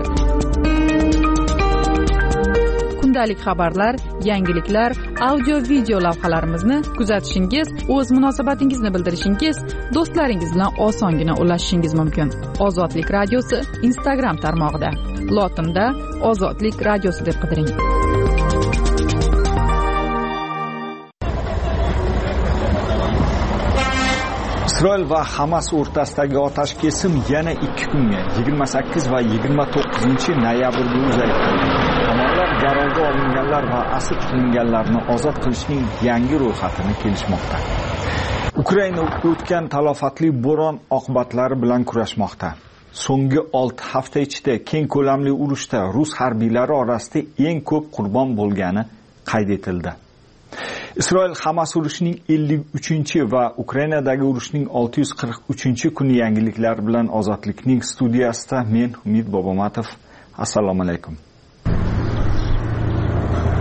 Kundalik xabarlar, yangiliklar, audio-video lavhalarimizni kuzatishingiz, o'z munosabatingizni bildirishingiz, do'stlaringiz bilan osongina ulashishingiz mumkin. Ozodlik radiosi Instagram tarmog'ida. Lotinda Ozodlik radiosi deb qidiring. Isroil va Hamas o'rtasidagi otash kesim yana 2 kunga 28 va 29-noyabrga uzaytirildi. Tomonlar garovga olinganlar va asir qilinganlarni ozod qilishning yangi ro'yxatini kelishmoqda. Ukraina o'tgan talofatli bo'ron oqibatlari bilan kurashmoqda. So'nggi 6 hafta ichida keng ko'lamli urushda rus harbiylari orasida eng ko'p qurbon bo'lgani qayd etildi. Isroil Hamas urushining 53 va Ukrainadagi urushining 643-kuni yangiliklar bilan Ozodlikning studiyasida men Umid Bobomatov. Assalomu alaykum.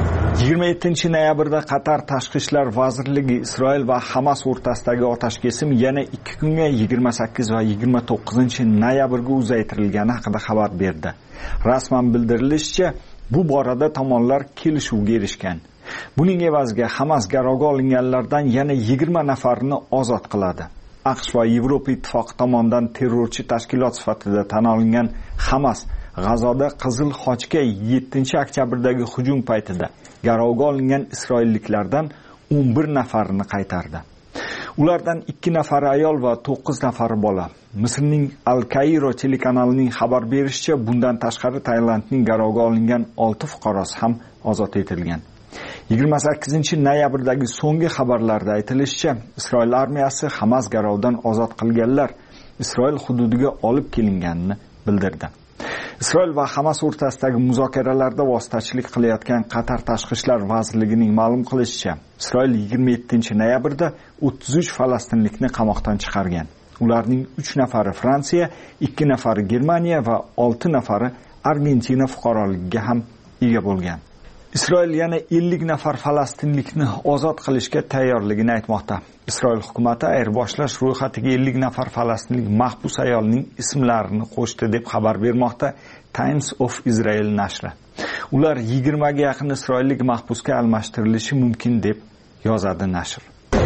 27-noyabrda Qatar Tashqi ishlar vazirligi Isroil va Hamas o'rtasidagi otashkesim yana 2 kunga 28 va 29-noyabrga uzaytirilgani haqida xabar berdi. Rasman bildirilishicha, bu borada tomonlar kelishuvga erishgan. Buning evaziga Hamas garovga olinganlardan yana 20 nafarini ozod qiladi. AQSh va Yevropa ittifoqi tomonidan terrorchi tashkilot sifatida tan olingan Hamas G'azoda Qizil Xochga 7-oktyabrdagi hujum paytida garovga olingan isroilliklardan 11 nafarini qaytardi. Ulardan 2 nafari ayol va 9 nafari bola. Misrning Al-Kairo telekanalining xabar berishicha, bundan tashqari Tailandning garovga olingan 6 fuqarosi ham ozod etilgan. 28-noyabrdagi so'nggi xabarlarda aytilishicha, Isroil armiyasi Hamas garovdan ozod qilganlar Isroil hududiga olib kelinganini bildirdi. Isroil va Hamas o'rtasidagi muzokaralarda vositachilik qilayotgan Qatar Tashqi ishlar vazirligining ma'lum qilishicha, Isroil 27-noyabrda 33 falastinlikni qamoqdan chiqargan. Ularning 3 nafari Fransiya, 2 nafari Germaniya va 6 nafari Argentina fuqaroligiga ham ega bo'lgan. Isroil yana 50 nafar falastinlikni ozod qilishga tayyorligini aytmoqda. Isroil hukumati ayirboshlash ro'yxatiga 50 nafar falastinlik mahbus ayolning ismlarini qo'shdi deb xabar bermoqda Times of Israel nashri. Ular 20 ga yaqin isroillik mahbusga almashtirilishi mumkin deb yozadi nashr.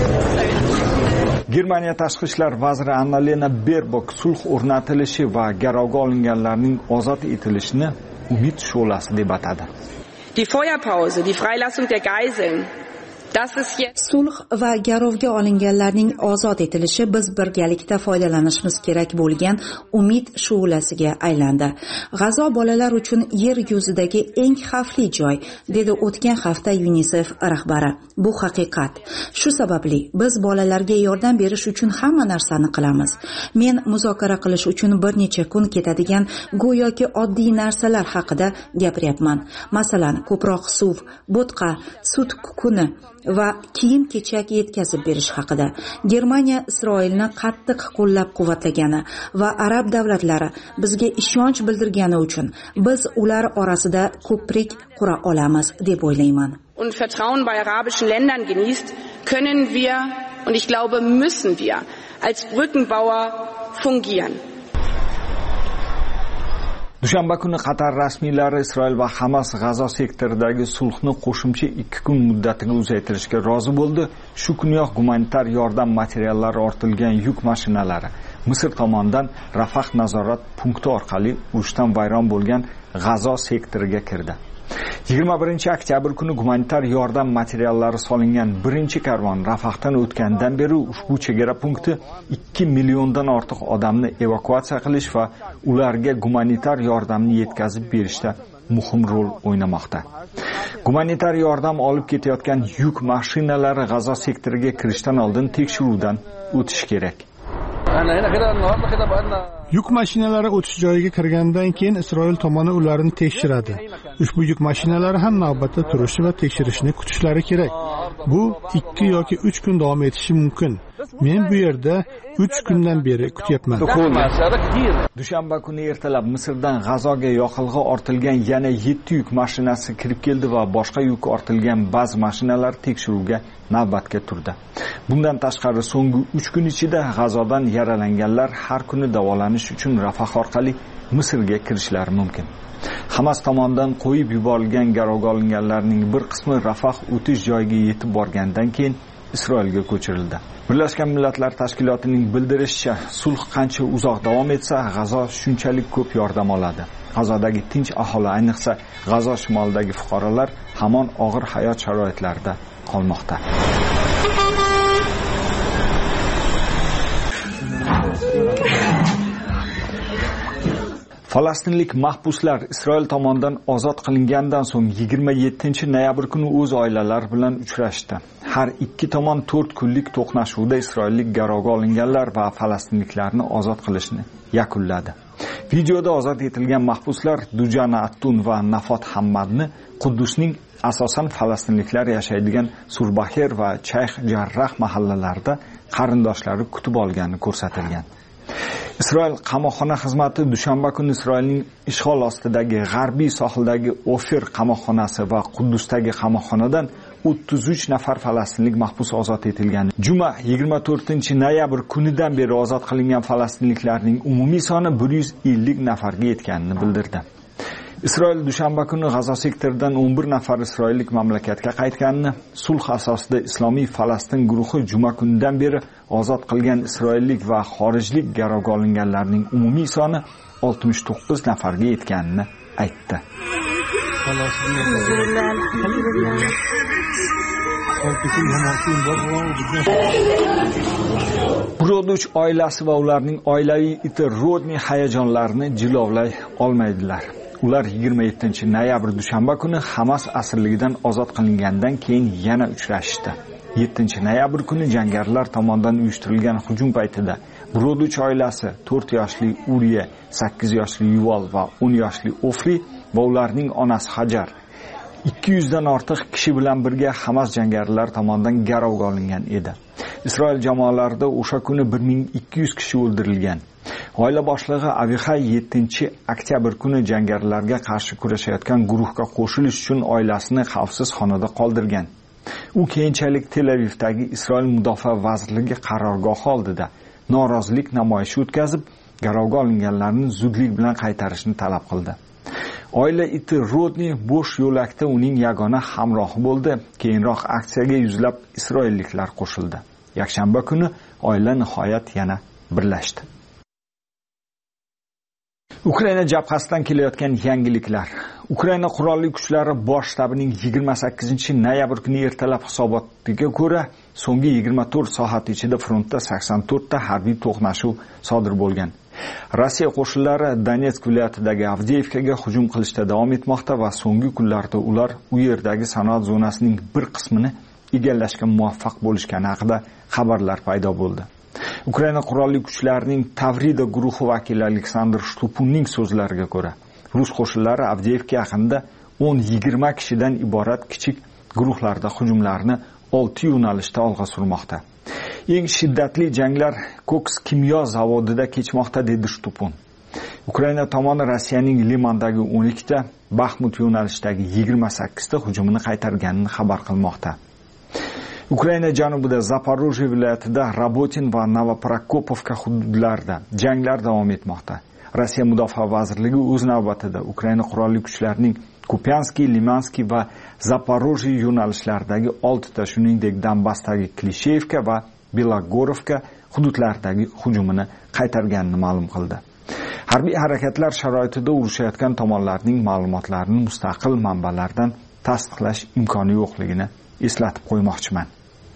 Germaniya tashqi ishlar vaziri Annalena Baerbock sulh o'rnatilishi va garovga olinganlarning ozod etilishini umid shu'lasi deb atadi. Die Feuerpause, die Freilassung der Geiseln, das ist jetzt sulh va garovga olinganlarning ozod etilishi biz birgalikda foydalanishimiz kerak bo'lgan umid shu'lasiga aylandi. G'azo bolalar uchun yer yuzidagi eng xavfli joy, dedi o'tgan hafta UNICEF rahbari. Bu haqiqat. Shu sababli biz bolalarga yordam berish uchun hamma narsani qilamiz. Men muzokara qilish uchun bir necha kun ketadigan go'yoki oddiy narsalar haqida gapiryapman. Masalan, ko'proq suv, bo'tqa, sut kukuni va kiyim-kechak yetkazib berish haqida. Germaniya Isroilni qattiq qo'llab-quvvatlagani va arab davlatlari bizga ishonch bildirgani uchun biz ular orasida ko'prik qura olamiz deb o'ylayman. Und Vertrauen bei arabischen Ländern genießt, können wir und ich glaube müssen wir als Brückenbauer fungieren. Dushanba kuni Qatar rasmiylari Isroil va Hamas G'azo sektoridagi sulhni qo'shimcha 2 kun muddatiga uzaytirishga rozi bo'ldi. Shu kuniyoq gumanitar yordam materiallari ortilgan yuk mashinalari Misr tomonidan Rafah nazorat punkti orqali urushdan vayron bo'lgan G'azo sektoriga kirdi. 21-oktyabr kuni gumanitar yordam materiallari solingan birinchi karvon Rafahdan o'tgandan beri ushbu chegara punkti 2 milliondan ortiq odamni evakuatsiya qilish va ularga gumanitar yordamni yetkazib berishda muhim rol o'ynamoqda. Gumanitar yordam olib ketayotgan yuk mashinalari G'azo sektoriga kirishdan oldin tekshiruvdan o'tishi kerak. Yuk mashinalari o'tish joyiga kirgandan keyin Isroil tomoni ularni tekshiradi. Ushbu yuk mashinalari ham navbatda turishi va tekshirishni kutishlari kerak. Bu 2 yoki 3 kun davom etishi mumkin. Men bu yerda 3 kundan beri kutyapman. Dushanba kuni ertalab Misrdan G'azoga yoqilg'i ortilgan yana 7 yuk mashinasi kirib keldi va boshqa yuk ortilgan ba'zi mashinalar tekshiruvga navbatga turdi. Bundan tashqari so'nggi 3 kun ichida G'azodan yaralanganlar har kuni davolanish uchun Rafah orqali Misrga kirishlari mumkin. Hamas tomonidan qo'yib yuborilgan garovga olinganlarning bir qismi Rafah o'tish joyiga yetib borgandan keyin Isroilga ko'chirildi. Birlashgan Millatlar Tashkilotining bildirishicha, sulh qancha uzoq davom etsa, G'azo shunchalik ko'p yordam oladi. G'azodagi tinch aholi, ayniqsa G'azo shimolidagi fuqarolar hamon og'ir hayot sharoitlarida qolmoqda. Falastinlik mahbuslar Isroil tomonidan ozod qilingandan so'ng 27-noyabr kuni o'z oilalari bilan uchrashdi. Har ikki tomon 4 kunlik to'qnashuvda isroillik garovga olinganlar va falastinliklarni ozod qilishni yakunladi. Videoda ozod etilgan mahbuslar Dujana Attun va Nafot Hammadni Quddusning asosan falastinliklar yashaydigan Surbaher va Chayx Jarrah mahallalarida qarindoshlari kutib olgani ko'rsatilgan. Isroil qamoqxona xizmati dushanba kuni Isroilning ishg'ol ostidagi g'arbiy sohildagi Ofir qamoqxonasi va Quddusdagi qamoqxonadan 33 nafar falastinlik mahbus ozod etilgan. Juma 24-noyabr kunidan beri ozod qilingan falastinliklarning umumiy soni 150 nafarga yetganini bildirdi. Isroil dushanba kuni G'azo sektoridan 11 nafar isroillik mamlakatga qaytganini, sulh asosida Islomiy Falastin guruhi juma kunidan beri ozod qilgan isroillik va xorijlik garovga olinganlarning umumiy soni 69 nafarga yetganini aytdi. Broduch oilasi va ularning oilaviy iti Rodni hayajonlarini jilovlay olmaydilar. Ular 27-noyabr dushanba kuni Hamas asirligidan ozod qilingandan keyin yana uchrashdi. 7-noyabr kuni jangarilar tomonidan uyushtirilgan hujum paytida Broduch oilasi 4 yoshli Uriye, 8 yoshli Yuval va 10 yoshli Ofri va ularning onasi Hajar 200 dan ortiq kishi bilan birga Hamas jangarilari tomonidan garovga olingan edi. Isroil jamoalarida o'sha kuni 1200 kishi o'ldirilgan. Oila boshlig'i Avihay 7-oktyabr kuni jangarilarga qarshi kurashayotgan guruhga qo'shilish uchun oilasini xavfsiz xonada qoldirgan. U keyinchalik Tel Avivdagi Isroil mudofaa vazirligi qarorgohi oldida norozilik namoyishi o'tkazib, garovga olinganlarni zudlik bilan qaytarishni talab qildi. Oila iti Rodni bo'sh yo'lakda uning yagona hamrohi bo'ldi. Keyinroq aksiyaga yuzlab isroilliklar qo'shildi. Yakshanba kuni oila nihoyat yana birlashdi. Ukraina jabhasidan kelayotgan yangiliklar. Ukraina qurolli kuchlari bosh shtabining 28-noyabr kuni ertalab hisobotiga ko'ra, so'nggi 24 soat ichida frontda 84 ta harbiy to'qnashuv sodir bo'lgan. Rossiya qo'shinlari Donetsk viloyatidagi Avdiivkaga hujum qilishda davom etmoqda va so'nggi kunlarda ular u yerdagi sanoat zonasining bir qismini egallashga muvaffaq bo'lishgani haqida xabarlar paydo bo'ldi. Ukraina qurolli kuchlarining Tavrida guruhi vakili Aleksandr Shtupunning so'zlariga ko'ra, rus qo'shinlari Avdiivka yaqinida 10-20 kishidan iborat kichik guruhlarda hujumlarni 6 yo'nalishda olg'a surmoqda. Eng shiddatli janglar Koks kimyo zavodida kechmoqda, dedi Shtupun. Ukraina tomoni Rossiyaning Limandagi 12 ta, Baxmut yo'nalishidagi 28 ta hujumini qaytarganini xabar qilmoqda. Ukraina janubida Zaporojye viloyatida Rabotin va Novoprokopovka hududlarida janglar davom etmoqda. Rossiya mudofaa vazirligi o'z navbatida Ukraina qurolli kuchlarining Kupianski, Limanski va Zaporojye yo'nalishlaridagi 6 ta, shuningdek Donbassdagi Klishevka va Belogorovka hududlaridagi hujumini qaytarganini ma'lum qildi. Harbiy harakatlar sharoitida urushayotgan tomonlarning ma'lumotlarini mustaqil manbalardan tasdiqlash imkoni yo'qligini eslatib qo'ymoqchiman.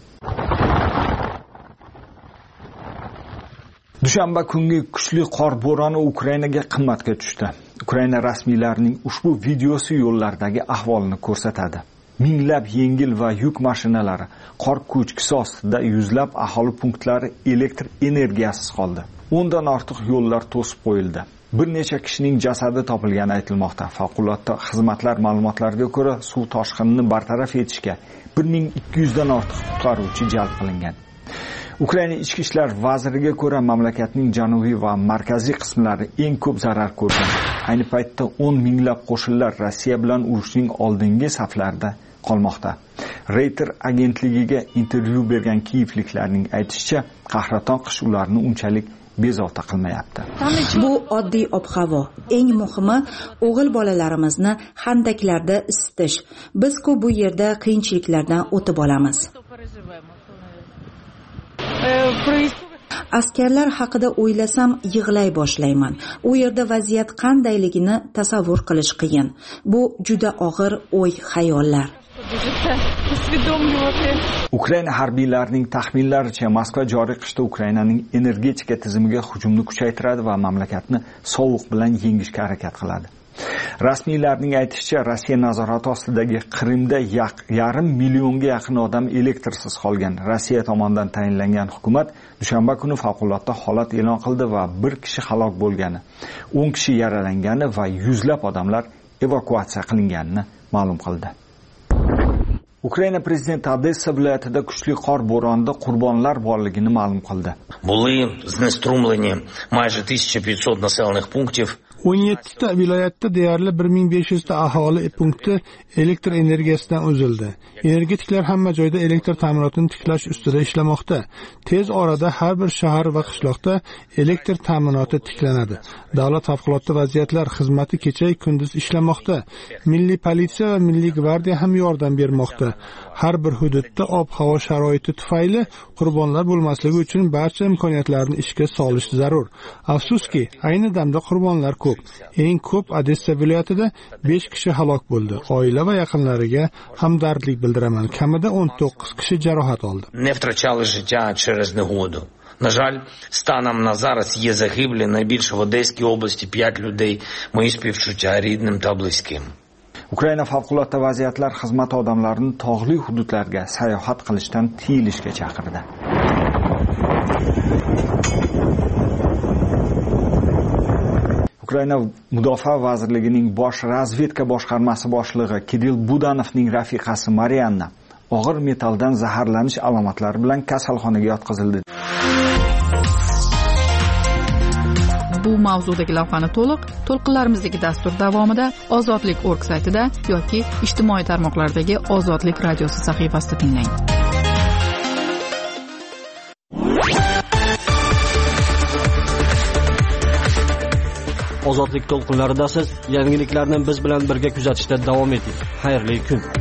Dushanba kungi kuchli qor bo'roni Ukrainaga qimmatga tushdi. Ukraina rasmiylarining ushbu videosi yo'llardagi ahvolni ko'rsatadi. Minglab yengil va yuk mashinalari qor ko'chkisi ostida, yuzlab aholi punktlari elektr energiyasiz qoldi. 10 dan ortiq yo'llar to'sib qo'yildi. Bir necha kishining jasadi topilgani aytilmoqda. Favqulodda xizmatlar ma'lumotlariga ko'ra, suv toshqinini bartaraf etishga 1200 dan ortiq qutqaruvchi jalb qilingan. Ukraina ichki ishlar vaziriga ko'ra, mamlakatning janubiy va markaziy qismlari eng ko'p zarar ko'rgan. Ayni paytda 10 minglab qo'shinlar Rossiya bilan urushning oldingi saflarida qolmoqda. Reuters agentligiga intervyu bergan kiyevliklarning aytishicha, qahraton qish ularni unchalik bezovta qilmayapti. Bu oddiy ob-havo. Eng muhimi, o'g'il bolalarimizni handaklarda isitish. Biz-ku bu yerda qiyinchiliklardan o'tib olamiz. Askarlar haqida o'ylasam yig'lay boshlayman. U yerda vaziyat qandayligini tasavvur qilish qiyin. Bu juda og'ir o'y-xayollar. Ukraina harbiylarining taxminlaricha, Moskva joriy qishda Ukrainaning energetika tizimiga hujumni kuchaytiradi va mamlakatni sovuq bilan yengishga harakat qiladi. Rasmiylarning aytishicha, Rossiya nazorati ostidagi Qrimda 1,5 millionga yaqin odam elektrsiz qolgan. Rossiya tomonidan tayinlangan hukumat dushanba kuni favqulodda holat e'lon qildi va 1 kishi halok bo'lgani, 10 kishi yaralangani va yuzlab odamlar evakuatsiya qilinganini ma'lum qildi. Ukraina prezidenti Odessa viloyatida kuchli qor bo'ronida qurbonlar borligini ma'lum qildi. Були знеструмлені майже 1500 населених пунктів. 17 ta viloyatda deyarli 1500 ta aholi punkti elektr energiyasidan uzildi. Energetiklar hamma joyda elektr ta'minotini tiklash ustida ishlamoqda. Tez orada har bir shahar va qishloqda elektr ta'minoti tiklanadi. Davlat favqulodda vaziyatlar xizmati kecha kunduz ishlamoqda. Milliy politsiya va milliy gvardiya ham yordam bermoqda. Har bir hududda ob-havo sharoiti tufayli qurbonlar bo'lmasligi uchun barcha imkoniyatlarni ishga solish zarur. Afsuski, ayni damda qurbonlar ko'p. Eng ko'p Odessa viloyatida 5 kishi halok bo'ldi. Oila va yaqinlariga hamdardlik bildiraman. Kamida 19 kishi jarohat oldi. Не втрачали життя через негоду. На жаль, станом на зараз є загиблі, найбільше в Одеській області 5 людей. Мої співчуття рідним та близьким. Ukraina favqulodda vaziyatlar xizmati odamlarini tog'li hududlarga sayohat qilishdan tiyilishga chaqirdi. Ukraina Mudofaa vazirligining bosh razvedka boshqarmasi boshlig'i Kirill Budanovning rafiqasi Marianna og'ir metalldan zaharlanish alomatlari bilan kasalxonaga yotqizildi. Bu mavzudagi lavhani to'lqinlarimizdagi dastur davomida Ozodlik.org saytida yoki ijtimoiy tarmoqlardagi Ozodlik radiosi sahifasida tinglang. Ozodlik to'lqinlarida siz yangiliklarni biz bilan birga kuzatishda davom eting. Xayrli kun.